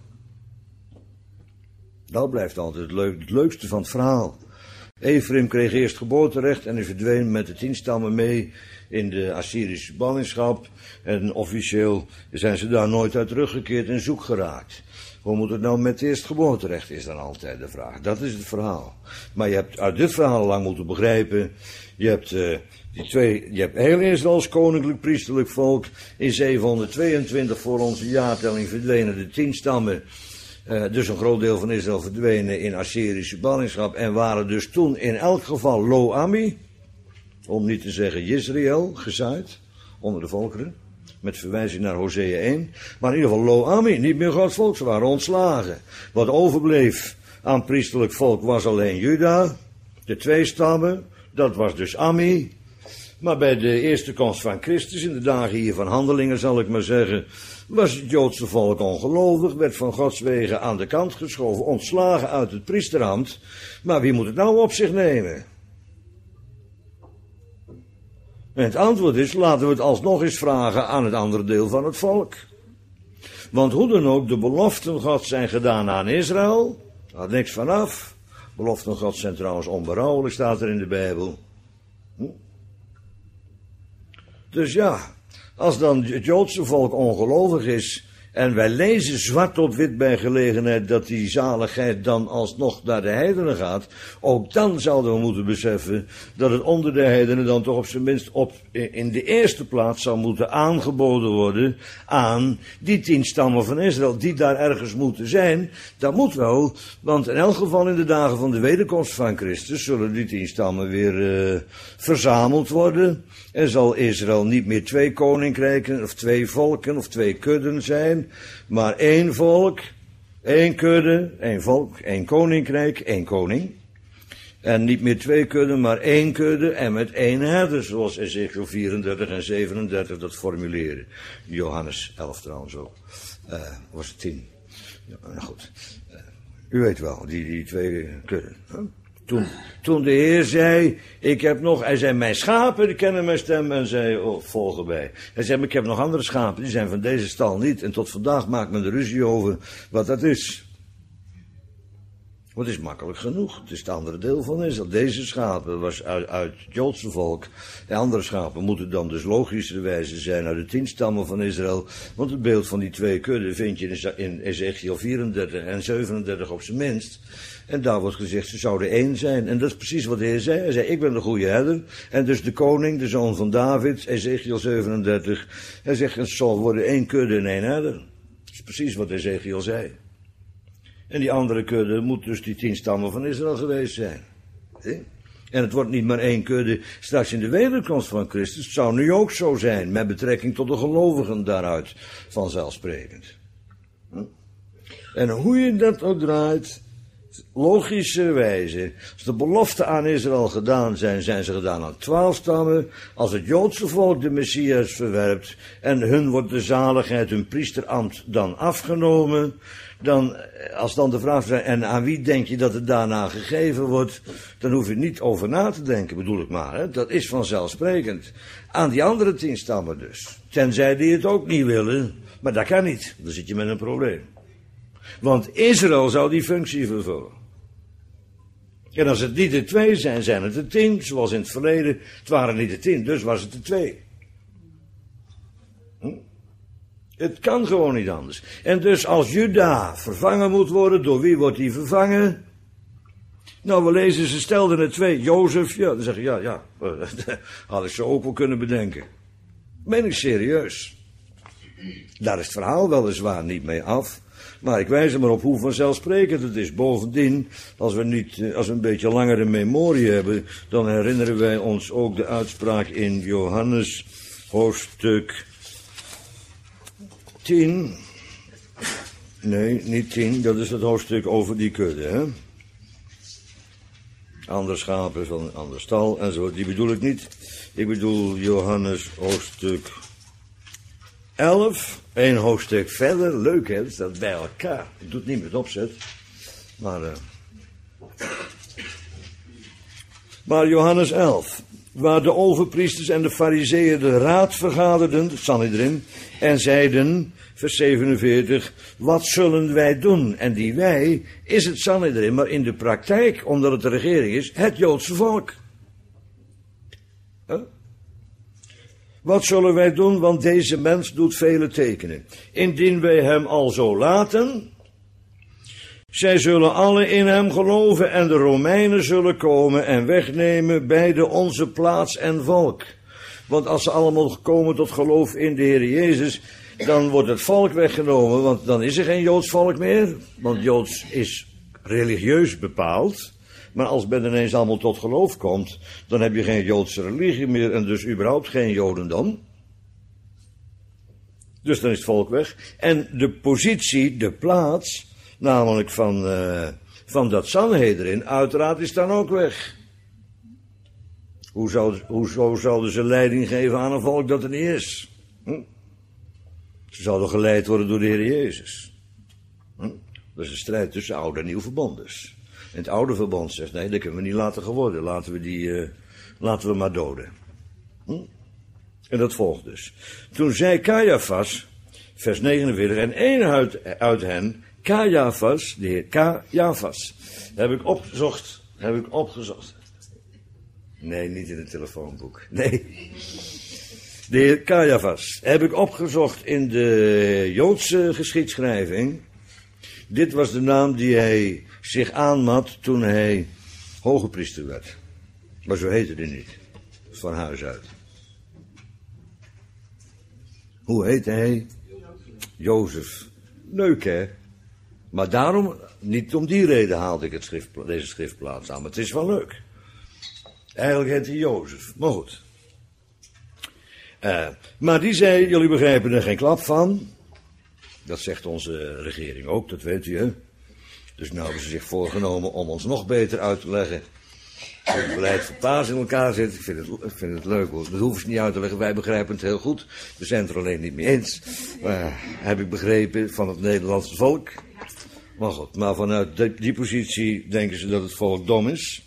Dat blijft altijd het leukste van het verhaal. Ephraim kreeg eerst geboorterecht en hij verdween met de 10 stammen mee in de Assyrische ballingschap. En officieel zijn ze daar nooit uit teruggekeerd en zoek geraakt. Hoe moet het nou met het eerstgeboorterecht, is dan altijd de vraag. Dat is het verhaal. Maar je hebt uit dit verhaal lang moeten begrijpen, je hebt heel Israël als koninklijk priesterlijk volk. In 722 voor onze jaartelling verdwenen de 10 stammen. Dus een groot deel van Israël verdwenen in Assyrische ballingschap en waren dus toen in elk geval Lo-Ami, om niet te zeggen Jezreel, gezaaid onder de volkeren, met verwijzing naar Hosea 1. Maar in ieder geval Lo-Ami, niet meer Gods volk, ze waren ontslagen. Wat overbleef aan priesterlijk volk was alleen Juda, de 2 stammen, dat was dus Ami. Maar bij de eerste komst van Christus, in de dagen hier van Handelingen zal ik maar zeggen, was het Joodse volk ongelovig, werd van Gods wegen aan de kant geschoven, ontslagen uit het priesterambt. Maar wie moet het nou op zich nemen? En het antwoord is, laten we het alsnog eens vragen aan het andere deel van het volk. Want hoe dan ook, de beloften Gods zijn gedaan aan Israël, daar had niks vanaf. Beloften Gods zijn trouwens onberouwelijk, staat er in de Bijbel. Dus ja, als dan het Joodse volk ongelovig is, en wij lezen zwart op wit bij gelegenheid dat die zaligheid dan alsnog naar de heidenen gaat, ook dan zouden we moeten beseffen dat het onder de heidenen dan toch op zijn minst in de eerste plaats zou moeten aangeboden worden aan die 10 stammen van Israël, die daar ergens moeten zijn. Dat moet wel, want in elk geval in de dagen van de wederkomst van Christus zullen die 10 stammen weer verzameld worden. En zal Israël niet meer 2 koninkrijken of 2 volken of 2 kudden zijn, maar 1 volk, 1 kudde, 1 volk, 1 koninkrijk, 1 koning. En niet meer 2 kudden, maar 1 kudde en met 1 herder, zoals Ezekiel 34 en 37 dat formuleren. Johannes 11 trouwens ook. Was het 10? Ja, nou goed. U weet wel, die 2 kudden. Huh? Toen de Heer zei, hij zei, mijn schapen die kennen mijn stem en zei, volgen mij. Hij zei, maar ik heb nog andere schapen, die zijn van deze stal niet. En tot vandaag maakt men er ruzie over wat dat is. Want het is makkelijk genoeg. Het is het andere deel van Israël. Deze schapen was uit het Joodse volk. De andere schapen moeten dan dus logischerwijze zijn uit de 10 stammen van Israël. Want het beeld van die 2 kudden vind je in Ezekiel 34 en 37 op zijn minst. En daar wordt gezegd, ze zouden 1 zijn. En dat is precies wat de Heer zei. Hij zei, ik ben de goede herder. En dus de koning, de zoon van David, Ezekiel 37. Hij zegt, het zal worden 1 kudde en 1 herder. Dat is precies wat Ezekiel zei. En die andere kudde moet dus die 10 stammen van Israël geweest zijn. En het wordt niet maar 1 kudde straks in de wederkomst van Christus. Het zou nu ook zo zijn, met betrekking tot de gelovigen daaruit, vanzelfsprekend. En hoe je dat ook draait, logischerwijze, als de beloften aan Israël gedaan zijn, zijn ze gedaan aan 12 stammen. Als het Joodse volk de Messias verwerpt en hun wordt de zaligheid, hun priesterambt dan afgenomen, dan, als dan de vraag is, en aan wie denk je dat het daarna gegeven wordt, dan hoef je niet over na te denken, bedoel ik maar. Hè? Dat is vanzelfsprekend. Aan die andere 10 stammen dus. Tenzij die het ook niet willen, maar dat kan niet. Dan zit je met een probleem. Want Israël zou die functie vervullen. En als het niet de 2 zijn, zijn het de 10, zoals in het verleden. Het waren niet de 10, dus was het de 2. Het kan gewoon niet anders. En dus als Juda vervangen moet worden, door wie wordt hij vervangen? Nou, we lezen, ze stelden er 2. Jozef, ja, dan zeg je, ja, had ik zo ook wel kunnen bedenken. Ben ik serieus. Daar is het verhaal weliswaar niet mee af. Maar ik wijs er maar op hoe vanzelfsprekend het is. Bovendien, als we een beetje langere memorie hebben, dan herinneren wij ons ook de uitspraak in Johannes hoofdstuk 10. Nee, niet 10, dat is het hoofdstuk over die kudde, hè. Andere schapen van een ander stal enzovoort, die bedoel ik niet. Ik bedoel Johannes hoofdstuk 11. 1 hoofdstuk verder, leuk hè, dat staat bij elkaar. Ik doe het niet met opzet. Maar Johannes 11, waar de overpriesters en de farizeeën de raad vergaderden, het Sanhedrin, en zeiden, vers 47, wat zullen wij doen? En die wij is het Sanhedrin, maar in de praktijk, omdat het de regering is, het Joodse volk. Wat zullen wij doen, want deze mens doet vele tekenen. Indien wij hem al zo laten, zij zullen alle in hem geloven en de Romeinen zullen komen en wegnemen beide onze plaats en volk. Want als ze allemaal komen tot geloof in de Heer Jezus, dan wordt het volk weggenomen, want dan is er geen Joods volk meer. Want Joods is religieus bepaald. Maar als men ineens allemaal tot geloof komt, dan heb je geen Joodse religie meer en dus überhaupt geen Jodendom. Dus dan is het volk weg. En de positie, de plaats, namelijk van dat Sanhedrin, uiteraard is dan ook weg. Hoezo zouden ze leiding geven aan een volk dat er niet is? Ze zouden geleid worden door de Heer Jezus. Dat is een strijd tussen oude en nieuw verbond dus. En het oude verbond zegt, nee, dat kunnen we niet laten geworden. Laten we maar doden. En dat volgt dus. Toen zei Caiaphas, vers 49, en één uit hen, Caiaphas, de heer Caiaphas, heb ik opgezocht. Nee, niet in het telefoonboek. Nee. De heer Caiaphas heb ik opgezocht in de Joodse geschiedschrijving. Dit was de naam die hij zich aanmat toen hij hoge priester werd. Maar zo heette hij niet. Van huis uit. Hoe heette hij? Jozef. Leuk, hè? Maar daarom, niet om die reden haalde ik deze schriftplaats aan. Maar het is wel leuk. Eigenlijk heet hij Jozef. Maar goed. Maar die zei, jullie begrijpen er geen klap van. Dat zegt onze regering ook, dat weet u, hè? Dus nu hebben ze zich voorgenomen om ons nog beter uit te leggen hoe het beleid van Paas in elkaar zit. Ik vind het leuk, hoor. Dat hoeven ze niet uit te leggen, wij begrijpen het heel goed. We zijn het er alleen niet mee eens. Heb ik begrepen van het Nederlandse volk. Maar goed, maar vanuit die positie denken ze dat het volk dom is.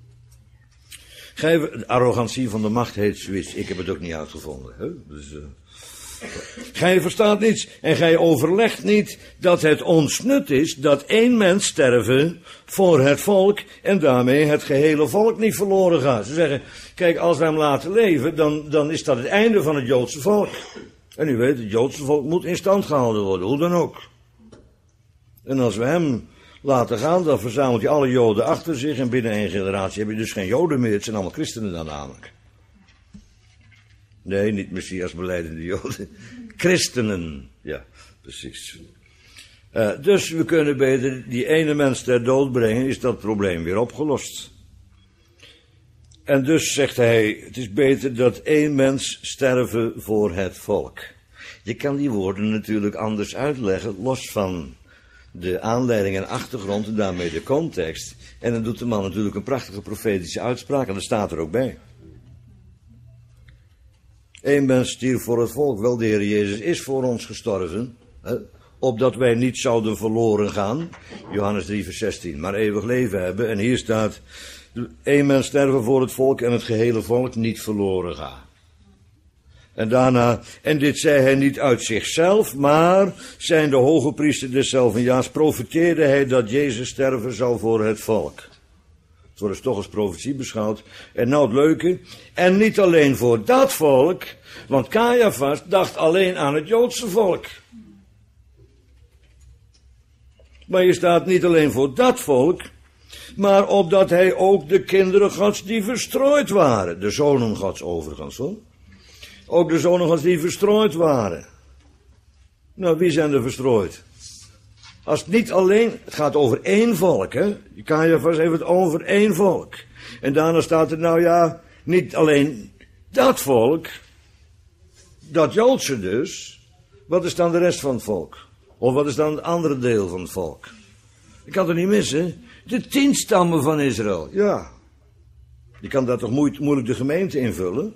De arrogantie van de macht heet zoiets. Ik heb het ook niet uitgevonden. Hè? Dus, gij verstaat niets en gij overlegt niet dat het ons nut is dat één mens sterven voor het volk en daarmee het gehele volk niet verloren gaat. Ze zeggen, kijk, als we hem laten leven, dan is dat het einde van het Joodse volk. En u weet, het Joodse volk moet in stand gehouden worden, hoe dan ook. En als we hem laten gaan, dan verzamelt hij alle Joden achter zich en binnen 1 generatie heb je dus geen Joden meer. Het zijn allemaal christenen dan namelijk. Nee, niet Messias belijdende Joden. Christenen, ja, precies. Dus we kunnen beter die ene mens ter dood brengen, is dat probleem weer opgelost. En dus zegt hij, het is beter dat één mens sterven voor het volk. Je kan die woorden natuurlijk anders uitleggen, los van de aanleiding en achtergrond en daarmee de context. En dan doet de man natuurlijk een prachtige profetische uitspraak en dat staat er ook bij. Eén mens stierf voor het volk, wel de Heer Jezus is voor ons gestorven, opdat wij niet zouden verloren gaan, Johannes 3 vers 16, maar eeuwig leven hebben. En hier staat, één mens sterven voor het volk en het gehele volk niet verloren gaan. En daarna, en dit zei hij niet uit zichzelf, maar zijn de hoge priester deszelfden jaars profeteerde hij dat Jezus sterven zal voor het volk. Het wordt dus toch als profetie beschouwd. En nou het leuke, en niet alleen voor dat volk, want Caiaphas dacht alleen aan het Joodse volk. Maar hier staat niet alleen voor dat volk, maar opdat hij ook de kinderen Gods die verstrooid waren, de zonen Gods overigens hoor. Ook de zonen Gods die verstrooid waren. Nou, wie zijn er verstrooid? Als het niet alleen, het gaat over één volk, hè. Caiaphas heeft het over één volk. En daarna staat er, nou ja, niet alleen dat volk, dat Joodse dus. Wat is dan de rest van het volk? Of wat is dan het andere deel van het volk? Ik kan het niet missen. De 10 stammen van Israël, ja. Je kan daar toch moeilijk de gemeente invullen?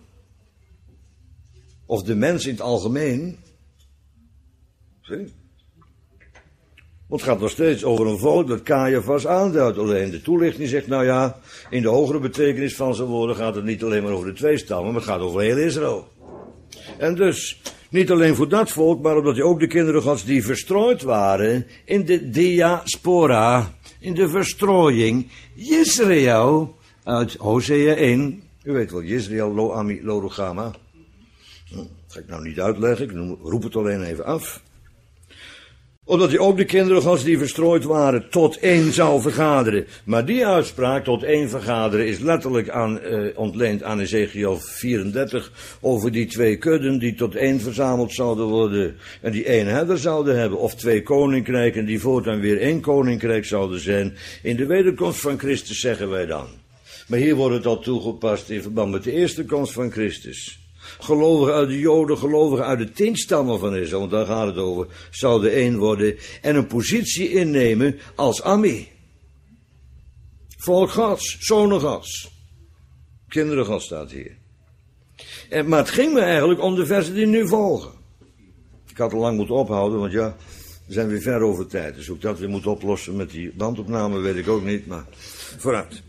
Of de mens in het algemeen. Zie? Want het gaat nog steeds over een volk dat Caiaphas aanduidt. Alleen de toelichting zegt, nou ja, in de hogere betekenis van zijn woorden gaat het niet alleen maar over de 2 stammen, maar het gaat over heel Israël. En dus, niet alleen voor dat volk, maar omdat hij ook de kinderen Gods die verstrooid waren in de diaspora, in de verstrooiing, Israël, uit Hosea 1, u weet wel, Israël, lo ami, lo rugama. Dat ga ik nou niet uitleggen, ik roep het alleen even af. Omdat hij ook de kinderen Gods die verstrooid waren tot 1 zou vergaderen. Maar die uitspraak tot 1 vergaderen is letterlijk ontleend aan Ezekiel 34 over die 2 kudden die tot 1 verzameld zouden worden en die 1 herder zouden hebben. Of 2 koninkrijken die voortaan weer 1 koninkrijk zouden zijn. In de wederkomst van Christus zeggen wij dan. Maar hier wordt het al toegepast in verband met de eerste komst van Christus. Gelovigen uit de Joden, gelovigen uit de 10 stammen van Israël, want daar gaat het over, zouden 1 worden en een positie innemen als Ami. Volk Gods, zonen Gods. Kinderen God staat hier. Maar het ging me eigenlijk om de versen die nu volgen. Ik had al lang moeten ophouden, want ja, we zijn weer ver over tijd. Dus hoe ik dat weer moet oplossen met die bandopname weet ik ook niet, maar vooruit.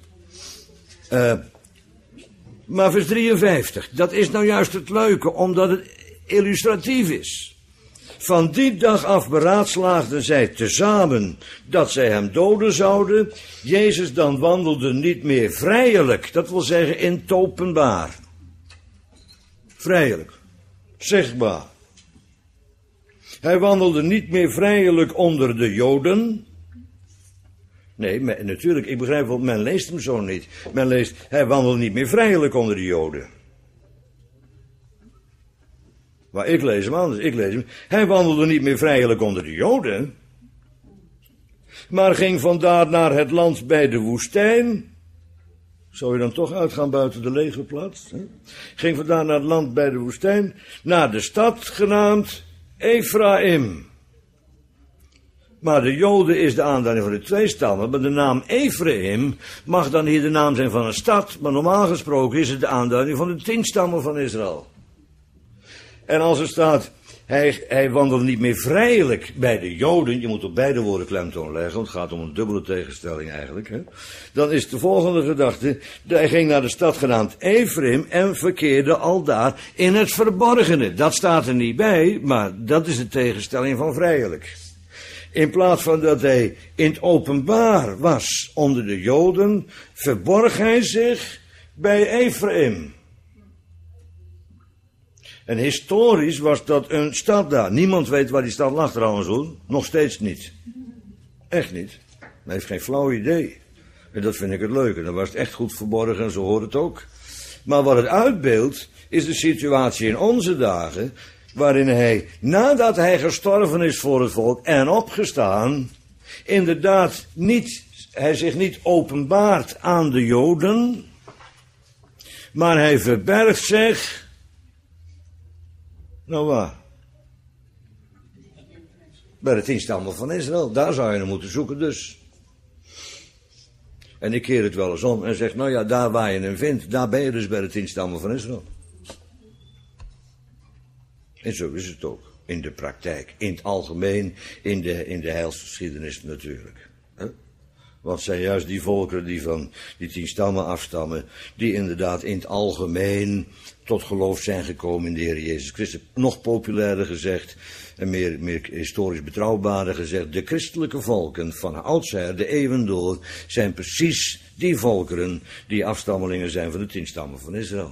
Maar vers 53, dat is nou juist het leuke, omdat het illustratief is. Van die dag af beraadslaagden zij tezamen dat zij hem doden zouden. Jezus dan wandelde niet meer vrijelijk, dat wil zeggen in het openbaar. Vrijelijk, zichtbaar. Hij wandelde niet meer vrijelijk onder de Joden. Nee, natuurlijk, ik begrijp wel, men leest hem zo niet. Men leest, hij wandelde niet meer vrijelijk onder de Joden. Maar ik lees hem anders, hij wandelde niet meer vrijelijk onder de Joden, maar ging vandaar naar het land bij de woestijn. Zou je dan toch uitgaan buiten de legerplaats? Hè? Ging vandaar naar het land bij de woestijn, naar de stad genaamd Ephraim. Maar de Joden is de aanduiding van de twee stammen, maar de naam Ephraim mag dan hier de naam zijn van een stad, maar normaal gesproken is het de aanduiding van de 10 stammen van Israël. En als er staat, hij wandelde niet meer vrijelijk bij de Joden, je moet op beide woorden klemtoon leggen, want het gaat om een dubbele tegenstelling eigenlijk, hè? Dan is de volgende gedachte, hij ging naar de stad genaamd Ephraim en verkeerde aldaar in het verborgene. Dat staat er niet bij, maar dat is de tegenstelling van vrijelijk. In plaats van dat hij in het openbaar was onder de Joden, verborg hij zich bij Ephraim. En historisch was dat een stad daar. Niemand weet waar die stad lag trouwens hoor. Nog steeds niet. Echt niet. Men heeft geen flauw idee. En dat vind ik het leuke. Dan was het echt goed verborgen en zo hoort het ook. Maar wat het uitbeeldt is de situatie in onze dagen, waarin hij, nadat hij gestorven is voor het volk en opgestaan, inderdaad hij zich niet openbaart aan de Joden, maar hij verbergt zich. Nou waar? Bij de 10 stammen van Israël. Daar zou je hem moeten zoeken dus. En ik keer het wel eens om en zeg, nou ja, daar waar je hem vindt, daar ben je dus bij de 10 stammen van Israël. En zo is het ook. In de praktijk. In het algemeen. In de heilsgeschiedenis natuurlijk. Want het zijn juist die volkeren die van die 10 stammen afstammen, die inderdaad in het algemeen tot geloof zijn gekomen in de Heer Jezus Christus. Nog populairder gezegd, en meer historisch betrouwbaarder gezegd, de christelijke volken van oudsher, de eeuwen door, zijn precies die volkeren die afstammelingen zijn van de 10 stammen van Israël.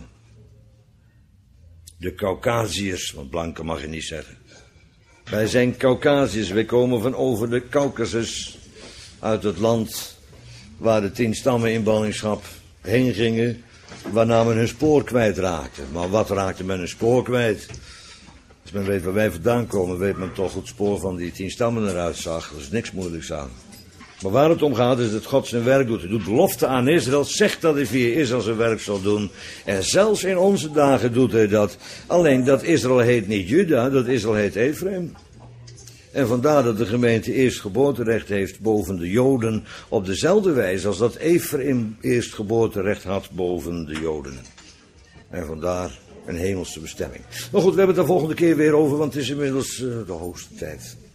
De Caucasiërs, want blanken mag je niet zeggen. Wij zijn Caucasiërs, wij komen van over de Caucasus, uit het land waar de 10 stammen in ballingschap heen gingen, waarna men hun spoor kwijtraakte. Maar wat raakte men hun spoor kwijt? Als men weet waar wij vandaan komen, weet men toch hoe het spoor van die 10 stammen eruit zag. Er is niks moeilijks aan. Maar waar het om gaat is dat God zijn werk doet. Hij doet belofte aan Israël, zegt dat hij via Israël zijn werk zal doen. En zelfs in onze dagen doet hij dat. Alleen dat Israël heet niet Juda, dat Israël heet Ephraim. En vandaar dat de gemeente eerstgeboorterecht heeft boven de Joden, op dezelfde wijze als dat Ephraim eerstgeboorterecht had boven de Joden. En vandaar een hemelse bestemming. Maar goed, we hebben het de volgende keer weer over, want het is inmiddels de hoogste tijd.